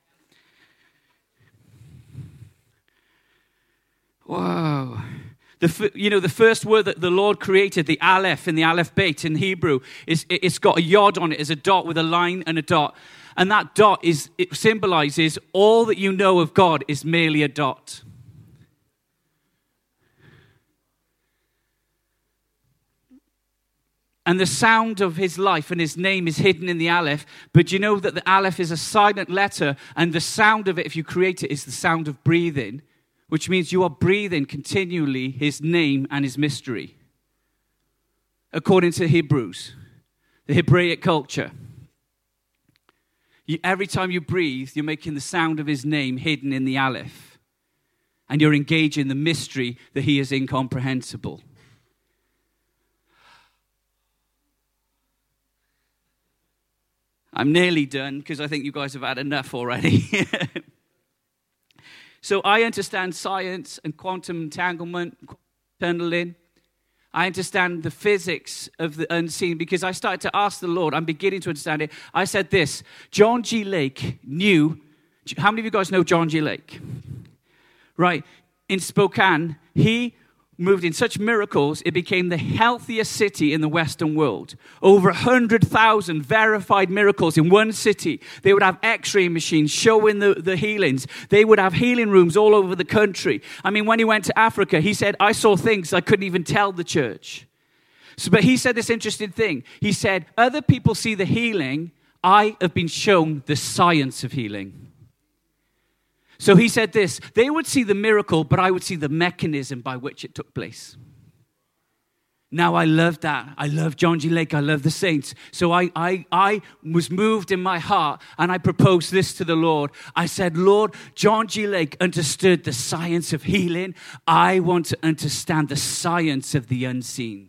Whoa. The, you know, the first word that the Lord created, the Aleph in the Aleph Beit in Hebrew, is it's got a yod on it, as a dot with a line and a dot. And that dot is it symbolizes all that you know of God is merely a dot. And the sound of his life and his name is hidden in the Aleph. But you know that the Aleph is a silent letter, and the sound of it, if you create it, is the sound of breathing. Which means you are breathing continually his name and his mystery. According to Hebrews, the Hebraic culture. You, every time you breathe, you're making the sound of his name hidden in the Aleph. And you're engaging the mystery that he is incomprehensible. I'm nearly done because I think you guys have had enough already. So I understand science and quantum entanglement, tunneling. I understand the physics of the unseen because I started to ask the Lord. I'm beginning to understand it. I said this, John G. Lake knew, how many of you guys know John G. Lake? Right, in Spokane, he moved in such miracles, it became the healthiest city in the Western world. Over one hundred thousand verified miracles in one city. They would have x-ray machines showing the, the healings. They would have healing rooms all over the country. I mean, when he went to Africa, he said, I saw things I couldn't even tell the church. So, but he said this interesting thing. He said, other people see the healing. I have been shown the science of healing. So he said this, they would see the miracle, but I would see the mechanism by which it took place. Now, I love that. I love John G. Lake. I love the saints. So I, I, I was moved in my heart, and I proposed this to the Lord. I said, Lord, John G. Lake understood the science of healing. I want to understand the science of the unseen.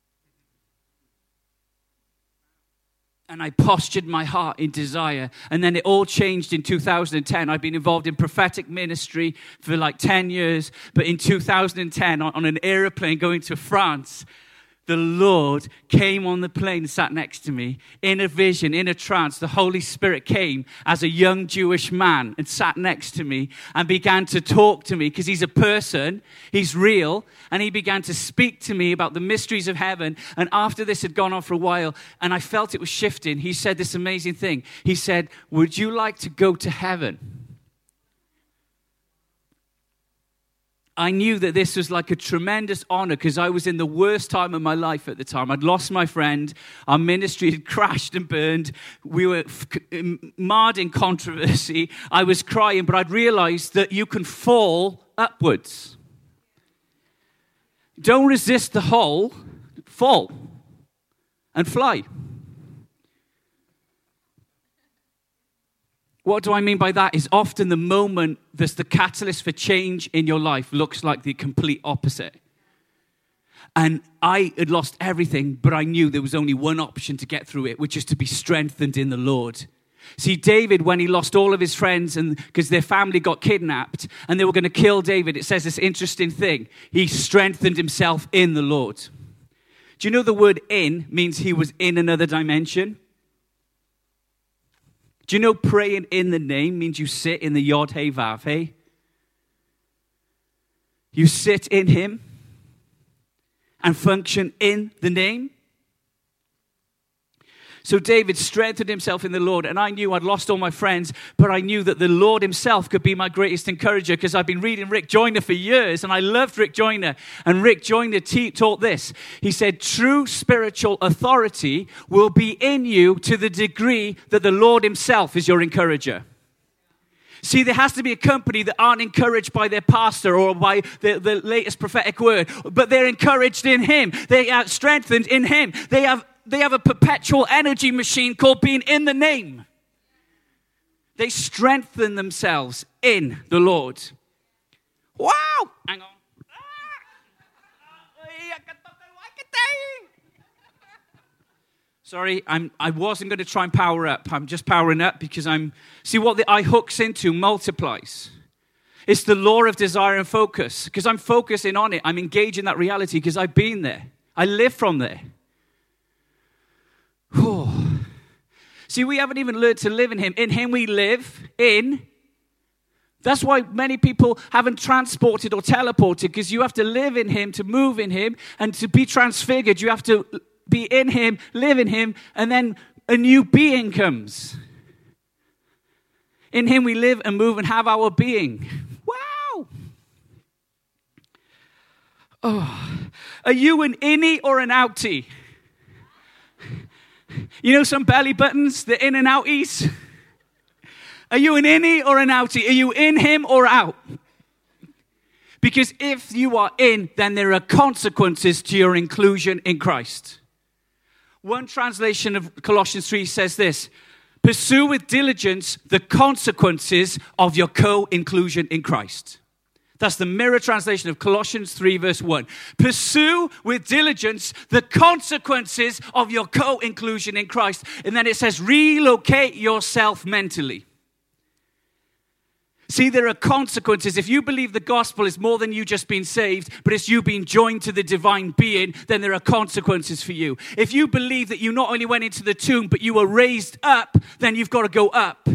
And I postured my heart in desire. And then it all changed in two thousand ten. I've been involved in prophetic ministry for like ten years. But in two thousand ten, on, on an airplane going to France, the Lord came on the plane and sat next to me. In a vision, in a trance, the Holy Spirit came as a young Jewish man and sat next to me and began to talk to me because he's a person, he's real, and he began to speak to me about the mysteries of heaven. And after this had gone on for a while, and I felt it was shifting, he said this amazing thing. He said, would you like to go to heaven? I knew that this was like a tremendous honor because I was in the worst time of my life at the time. I'd lost my friend. Our ministry had crashed and burned. We were f- marred in controversy. I was crying, but I'd realized that you can fall upwards. Don't resist the hole. Fall and fly. What do I mean by that? Is often the moment that's the catalyst for change in your life looks like the complete opposite. And I had lost everything, but I knew there was only one option to get through it, which is to be strengthened in the Lord. See, David, when he lost all of his friends and because their family got kidnapped and they were going to kill David, it says this interesting thing. He strengthened himself in the Lord. Do you know the word in means he was in another dimension? Do you know praying in the name means you sit in the Yod He Vav He? You sit in him and function in the name. So David strengthened himself in the Lord, and I knew I'd lost all my friends, but I knew that the Lord himself could be my greatest encourager, because I've been reading Rick Joyner for years, and I loved Rick Joyner. And Rick Joyner te- taught this. He said, true spiritual authority will be in you to the degree that the Lord himself is your encourager. See, there has to be a company that aren't encouraged by their pastor or by the, the latest prophetic word, but they're encouraged in him. They are strengthened in him. They have They have a perpetual energy machine called being in the name. They strengthen themselves in the Lord. Wow! Hang on. Sorry, I'm, I wasn't going to try and power up. I'm just powering up because I'm... See, what the eye hooks into multiplies. It's the law of desire and focus. Because I'm focusing on it. I'm engaging that reality because I've been there. I live from there. Oh. See, we haven't even learned to live in him. In him we live in. That's why many people haven't transported or teleported, because you have to live in him to move in him, and to be transfigured, you have to be in him, live in him, and then a new being comes. In him we live and move and have our being. Wow! Oh. Are you an innie or an outie? You know some belly buttons, the in and outies? Are you an innie or an outie? Are you in him or out? Because if you are in, then there are consequences to your inclusion in Christ. One translation of Colossians three says this: pursue with diligence the consequences of your co-inclusion in Christ. That's the Mirror translation of Colossians three, verse one. Pursue with diligence the consequences of your co-inclusion in Christ. And then it says, relocate yourself mentally. See, there are consequences. If you believe the gospel is more than you just being saved, but it's you being joined to the divine being, then there are consequences for you. If you believe that you not only went into the tomb, but you were raised up, then you've got to go up.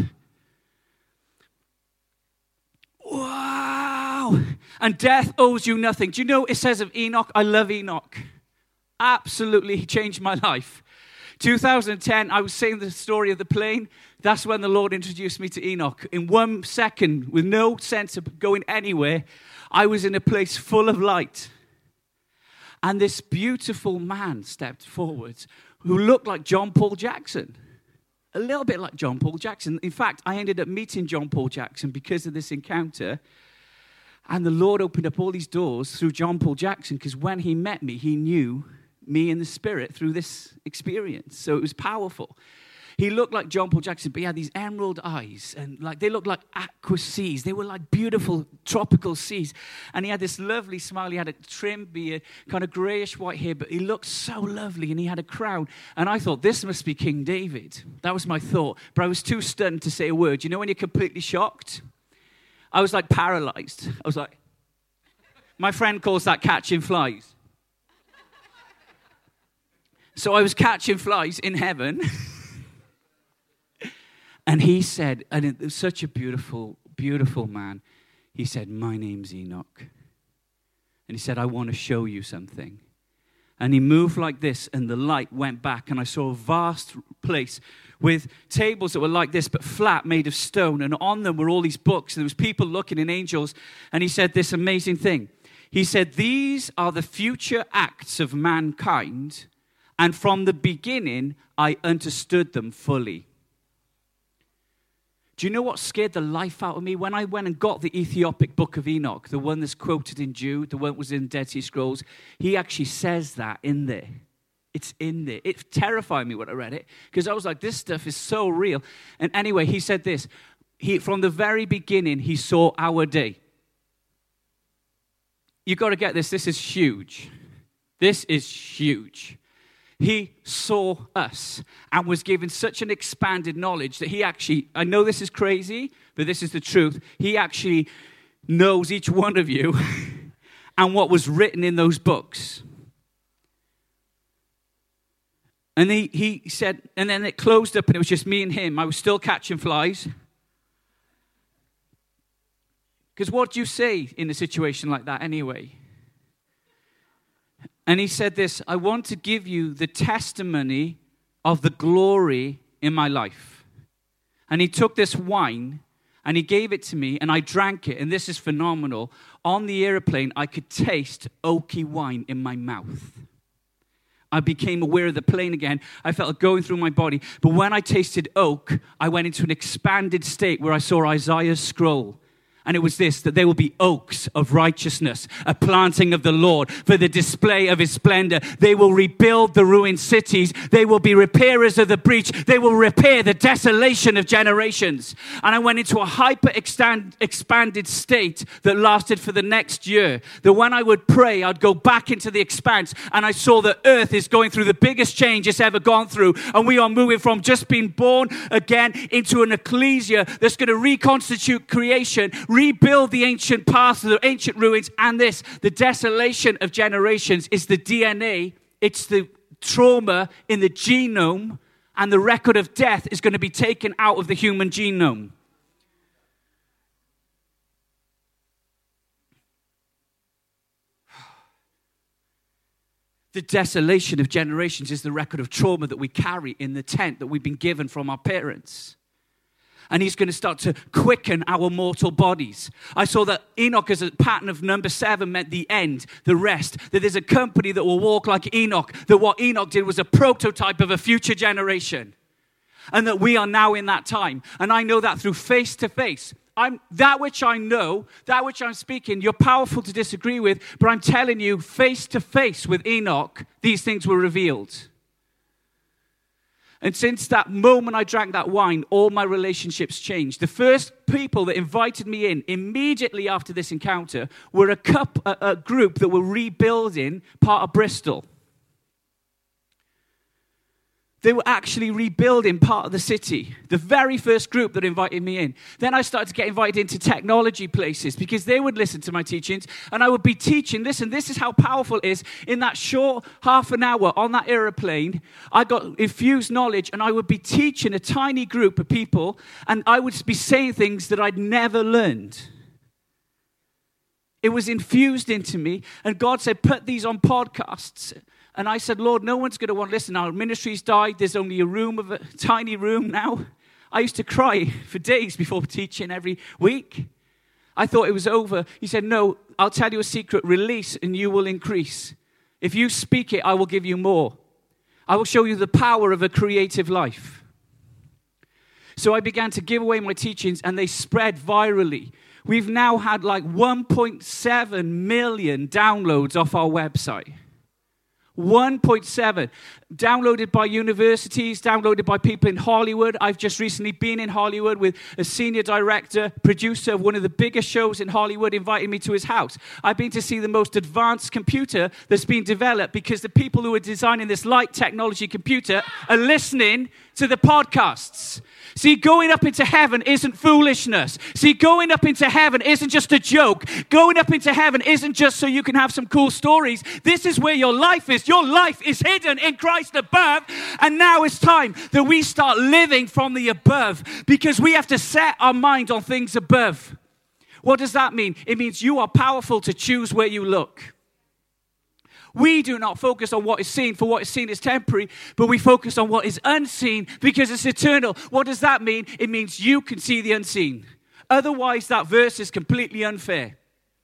Wow. And death owes you nothing. Do you know it says of Enoch? I love Enoch. Absolutely, he changed my life. two thousand ten, I was saying the story of the plane. That's when the Lord introduced me to Enoch. In one second, with no sense of going anywhere, I was in a place full of light. And this beautiful man stepped forward who looked like John Paul Jackson. A little bit like John Paul Jackson. In fact, I ended up meeting John Paul Jackson because of this encounter. And the Lord opened up all these doors through John Paul Jackson, because when he met me, he knew me in the spirit through this experience. So it was powerful. He looked like John Paul Jackson, but he had these emerald eyes, and like they looked like aqua seas. They were like beautiful tropical seas. And he had this lovely smile. He had a trim beard, kind of grayish white hair, but he looked so lovely, and he had a crown. And I thought, this must be King David. That was my thought. But I was too stunned to say a word. You know when you're completely shocked? I was like paralyzed. I was like, my friend calls that catching flies. So I was catching flies in heaven. And he said, and it was such a beautiful, beautiful man. He said, my name's Enoch. And he said, I want to show you something. And he moved like this, and the light went back, and I saw a vast place with tables that were like this, but flat, made of stone. And on them were all these books, and there was people looking and angels. And he said this amazing thing. He said, these are the future acts of mankind, and from the beginning, I understood them fully. Do you know what scared the life out of me? When I went and got the Ethiopic book of Enoch, the one that's quoted in Jude, the one that was in Dead Sea Scrolls, he actually says that in there. It's in there. It terrified me when I read it, because I was like, this stuff is so real. And anyway, he said this. He, from the very beginning, he saw our day. You've got to get this. This is huge. This is huge. He saw us and was given such an expanded knowledge that he actually, I know this is crazy, but this is the truth. He actually knows each one of you and what was written in those books. And he, he said, and then it closed up and it was just me and him. I was still catching flies. Because what do you say in a situation like that anyway? And he said this, I want to give you the testimony of the glory in my life. And he took this wine and he gave it to me and I drank it. And this is phenomenal. On the airplane, I could taste oaky wine in my mouth. I became aware of the plane again. I felt it going through my body. But when I tasted oak, I went into an expanded state where I saw Isaiah's scroll. And it was this, that there will be oaks of righteousness, a planting of the Lord for the display of his splendor. They will rebuild the ruined cities. They will be repairers of the breach. They will repair the desolation of generations. And I went into a hyper expanded state that lasted for the next year. That when I would pray, I'd go back into the expanse and I saw the earth is going through the biggest change it's ever gone through. And we are moving from just being born again into an ecclesia that's going to reconstitute creation, rebuild the ancient past, the ancient ruins, and this, the desolation of generations is the D N A. It's the trauma in the genome, and the record of death is going to be taken out of the human genome. The desolation of generations is the record of trauma that we carry in the tent that we've been given from our parents. And he's going to start to quicken our mortal bodies. I saw that Enoch as a pattern of number seven meant the end, the rest. That there's a company that will walk like Enoch. That what Enoch did was a prototype of a future generation. And that we are now in that time. And I know that through face to face. I'm that which I know, that which I'm speaking, you're powerful to disagree with. But I'm telling you, face to face with Enoch, these things were revealed. And since that moment I drank that wine, all my relationships changed. The first people that invited me in immediately after this encounter were a, cup, a, a group that were rebuilding part of Bristol. They were actually rebuilding part of the city. The very first group that invited me in. Then I started to get invited into technology places because they would listen to my teachings and I would be teaching. Listen, this is how powerful it is. In that short half an hour on that airplane, I got infused knowledge and I would be teaching a tiny group of people and I would be saying things that I'd never learned. It was infused into me and God said, put these on podcasts. And I said, Lord, no one's going to want to listen. Our ministry's died. There's only a room of a tiny room now. I used to cry for days before teaching every week. I thought it was over. He said, no, I'll tell you a secret. Release and you will increase. If you speak it, I will give you more. I will show you the power of a creative life. So I began to give away my teachings and they spread virally. We've now had like one point seven million downloads off our website. one point seven. Downloaded by universities, downloaded by people in Hollywood. I've just recently been in Hollywood with a senior director, producer of one of the biggest shows in Hollywood, inviting me to his house. I've been to see the most advanced computer that's been developed because the people who are designing this light technology computer are listening to the podcasts. See, going up into heaven isn't foolishness. See, going up into heaven isn't just a joke. Going up into heaven isn't just so you can have some cool stories. This is where your life is. Your life is hidden in Christ above. And now it's time that we start living from the above because we have to set our mind on things above. What does that mean? It means you are powerful to choose where you look. We do not focus on what is seen, for what is seen is temporary, but we focus on what is unseen because it's eternal. What does that mean? It means you can see the unseen. Otherwise, that verse is completely unfair.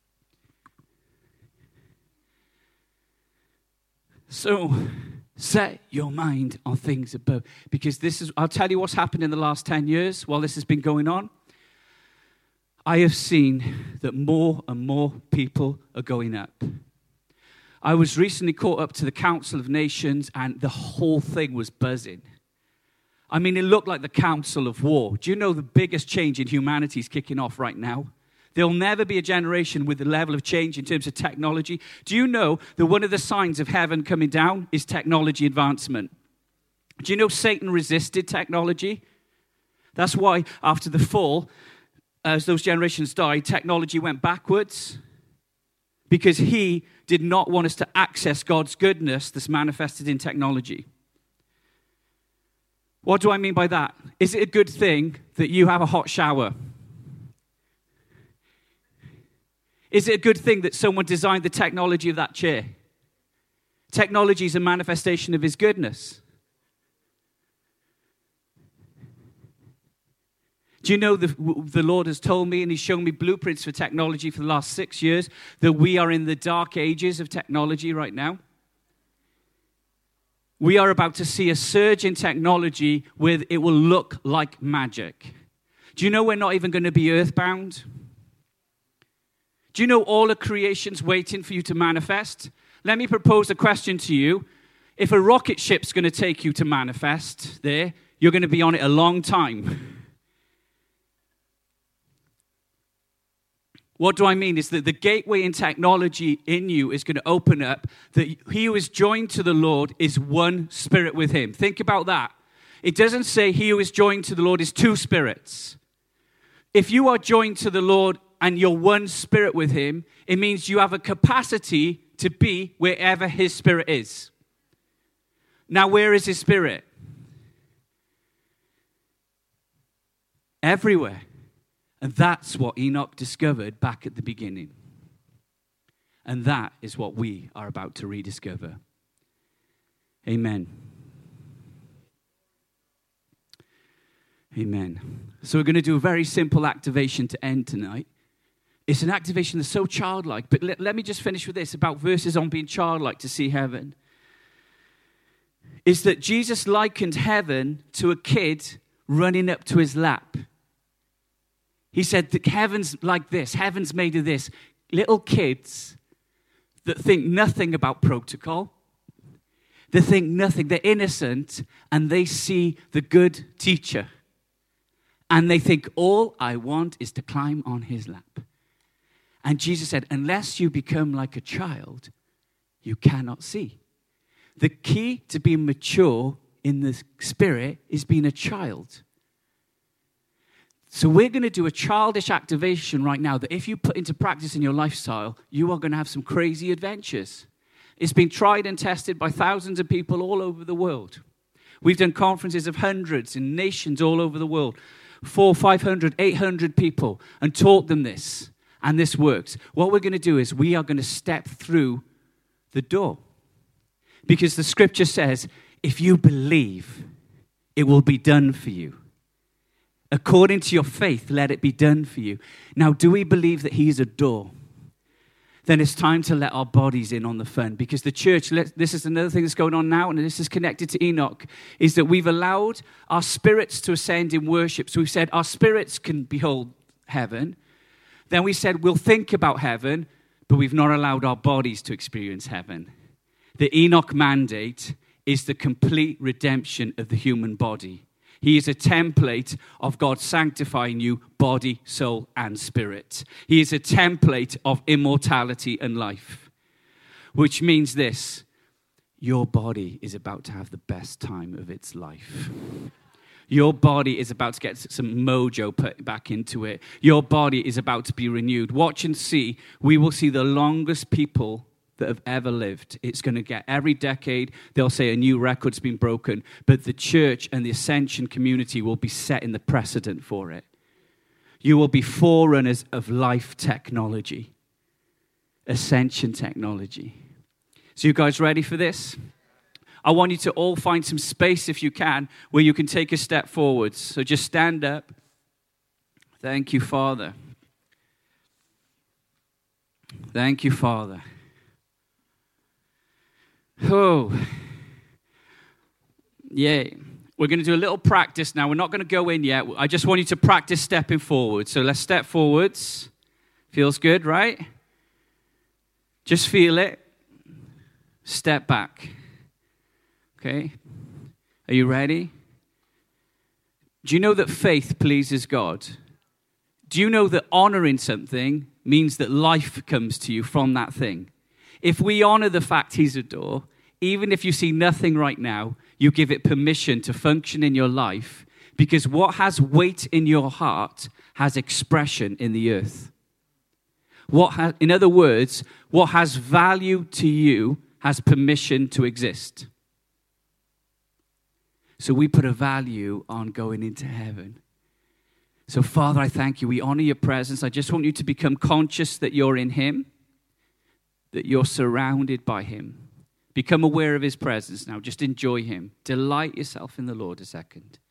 So, set your mind on things above. Because this is, I'll tell you what's happened in the last ten years while this has been going on. I have seen that more and more people are going up. I was recently caught up to the Council of Nations and the whole thing was buzzing. I mean, it looked like the Council of War. Do you know the biggest change in humanity is kicking off right now? There'll never be a generation with the level of change in terms of technology. Do you know that one of the signs of heaven coming down is technology advancement? Do you know Satan resisted technology? That's why after the fall, as those generations died, technology went backwards. Because he did not want us to access God's goodness that's manifested in technology. What do I mean by that? Is it a good thing that you have a hot shower? Is it a good thing that someone designed the technology of that chair? Technology is a manifestation of his goodness. Do you know the, the Lord has told me, and he's shown me blueprints for technology for the last six years, that we are in the dark ages of technology right now? We are about to see a surge in technology where it will look like magic. Do you know we're not even going to be earthbound? Do you know all of creation's waiting for you to manifest? Let me propose a question to you. If a rocket ship's going to take you to manifest there, you're going to be on it a long time. What do I mean? Is that the gateway in technology in you is going to open up, that he who is joined to the Lord is one spirit with him. Think about that. It doesn't say he who is joined to the Lord is two spirits. If you are joined to the Lord and you're one spirit with him, it means you have a capacity to be wherever his spirit is. Now, where is his spirit? Everywhere. And that's what Enoch discovered back at the beginning. And that is what we are about to rediscover. Amen. Amen. So we're going to do a very simple activation to end tonight. It's an activation that's so childlike. But let, let me just finish with this about verses on being childlike to see heaven. Is that Jesus likened heaven to a kid running up to his lap. He said that heaven's like this. Heaven's made of this. Little kids that think nothing about protocol. They think nothing. They're innocent and they see the good teacher. And they think, all I want is to climb on his lap. And Jesus said, unless you become like a child, you cannot see. The key to being mature in the spirit is being a child. So we're going to do a childish activation right now that if you put into practice in your lifestyle, you are going to have some crazy adventures. It's been tried and tested by thousands of people all over the world. We've done conferences of hundreds in nations all over the world. Four, five hundred, eight hundred people and taught them this. And this works. What we're going to do is we are going to step through the door. Because the scripture says, if you believe, it will be done for you. According to your faith, let it be done for you. Now, do we believe that he is a door? Then it's time to let our bodies in on the fun. Because the church, this is another thing that's going on now, and this is connected to Enoch, is that we've allowed our spirits to ascend in worship. So we've said our spirits can behold heaven. Then we said we'll think about heaven, but we've not allowed our bodies to experience heaven. The Enoch mandate is the complete redemption of the human body. He is a template of God sanctifying you, body, soul, and spirit. He is a template of immortality and life. Which means this, your body is about to have the best time of its life. Your body is about to get some mojo put back into it. Your body is about to be renewed. Watch and see. We will see the longest people that have ever lived. It's going to get every decade, they'll say a new record's been broken, but the church and the Ascension community will be setting the precedent for it. You will be forerunners of life technology, Ascension technology. So you guys ready for this? I want you to all find some space, if you can, where you can take a step forwards. So just stand up. Thank you, Father. Thank you, Father. Oh, yeah. We're going to do a little practice now. We're not going to go in yet. I just want you to practice stepping forward. So let's step forwards. Feels good, right? Just feel it. Step back. Okay? Are you ready? Do you know that faith pleases God? Do you know that honoring something means that life comes to you from that thing? If we honor the fact he's a door, even if you see nothing right now, you give it permission to function in your life, because what has weight in your heart has expression in the earth. What has, in other words, what has value to you has permission to exist. So we put a value on going into heaven. So, Father, I thank you. We honor your presence. I just want you to become conscious that you're in him, that you're surrounded by him. Become aware of his presence now. Just enjoy him. Delight yourself in the Lord a second.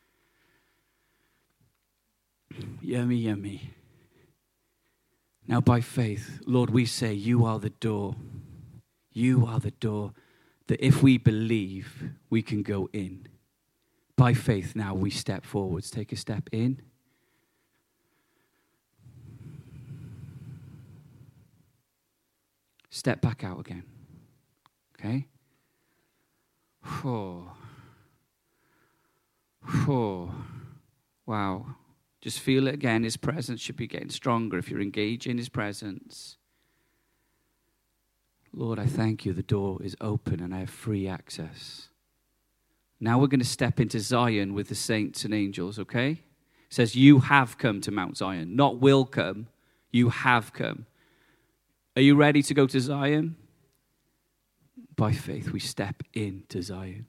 Yummy, yummy. Now, by faith, Lord, we say you are the door. You are the door that if we believe, we can go in. By faith, now we step forwards. Take a step in. Step back out again. Okay? Oh. Oh. Wow. Just feel it again. His presence should be getting stronger if you're engaged in his presence. Lord, I thank you. The door is open and I have free access. Now we're going to step into Zion with the saints and angels, okay? It says you have come to Mount Zion. Not will come. You have come. Are you ready to go to Zion? By faith, we step into Zion.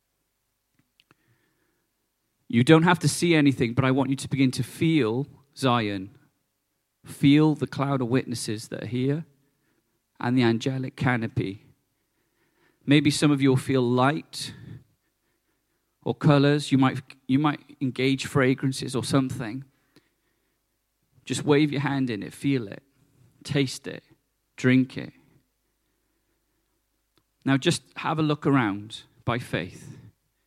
You don't have to see anything, but I want you to begin to feel Zion. Feel the cloud of witnesses that are here and the angelic canopy. Maybe some of you will feel light or colors. You might, you might engage fragrances or something. Just wave your hand in it, feel it, taste it, drink it. Now just have a look around by faith.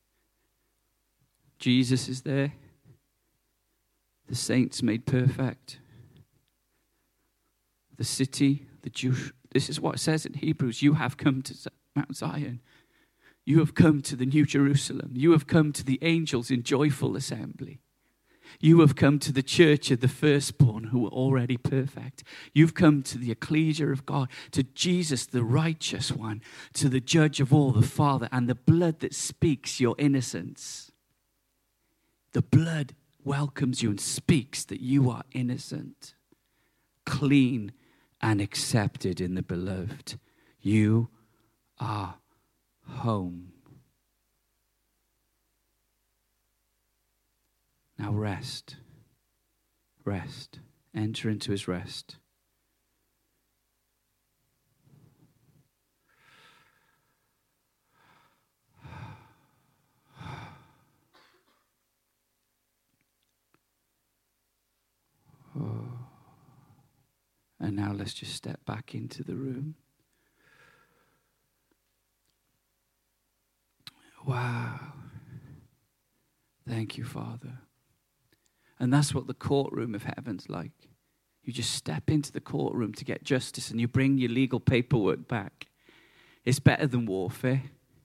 Jesus is there. The saints made perfect. The city, the Jewish. This is what it says in Hebrews. You have come to Mount Zion. You have come to the New Jerusalem. You have come to the angels in joyful assembly. You have come to the church of the firstborn who are already perfect. You've come to the ecclesia of God, to Jesus, the righteous one, to the judge of all, the Father, and the blood that speaks your innocence. The blood welcomes you and speaks that you are innocent, clean, and accepted in the beloved. You are home. Now rest. Rest. Enter into his rest. Oh. And now let's just step back into the room. Wow. Thank you, Father. And that's what the courtroom of heaven's like. You just step into the courtroom to get justice and you bring your legal paperwork back. It's better than warfare.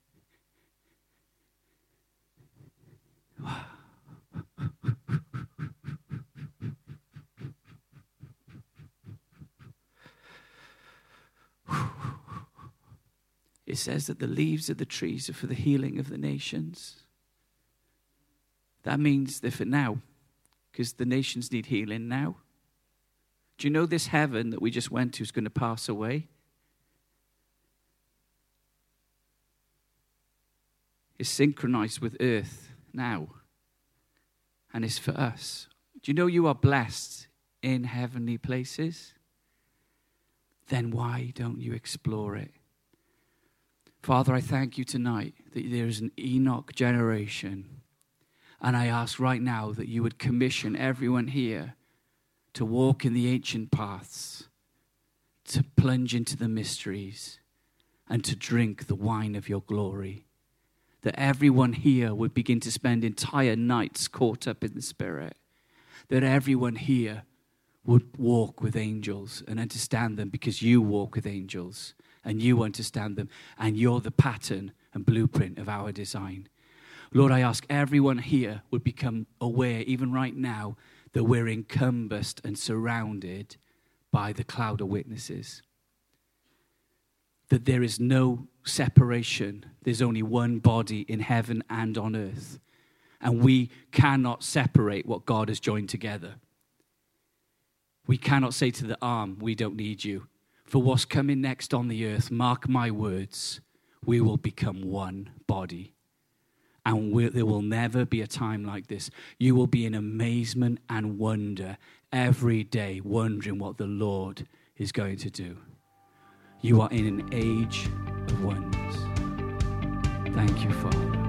It says that the leaves of the trees are for the healing of the nations. That means they're for now, because the nations need healing now. Do you know this heaven that we just went to is going to pass away? It's synchronized with earth now, and it's for us. Do you know you are blessed in heavenly places? Then why don't you explore it? Father, I thank you tonight that there is an Enoch generation. And I ask right now that you would commission everyone here to walk in the ancient paths, to plunge into the mysteries, and to drink the wine of your glory. That everyone here would begin to spend entire nights caught up in the Spirit. That everyone here would walk with angels and understand them because you walk with angels and you understand them and you're the pattern and blueprint of our design. Lord, I ask everyone here would become aware, even right now, that we're encompassed and surrounded by the cloud of witnesses. That there is no separation. There's only one body in heaven and on earth. And we cannot separate what God has joined together. We cannot say to the arm, we don't need you. For what's coming next on the earth, mark my words, we will become one body. And we'll, there will never be a time like this. You will be in amazement and wonder every day, wondering what the Lord is going to do. You are in an age of wonders. Thank you, Father.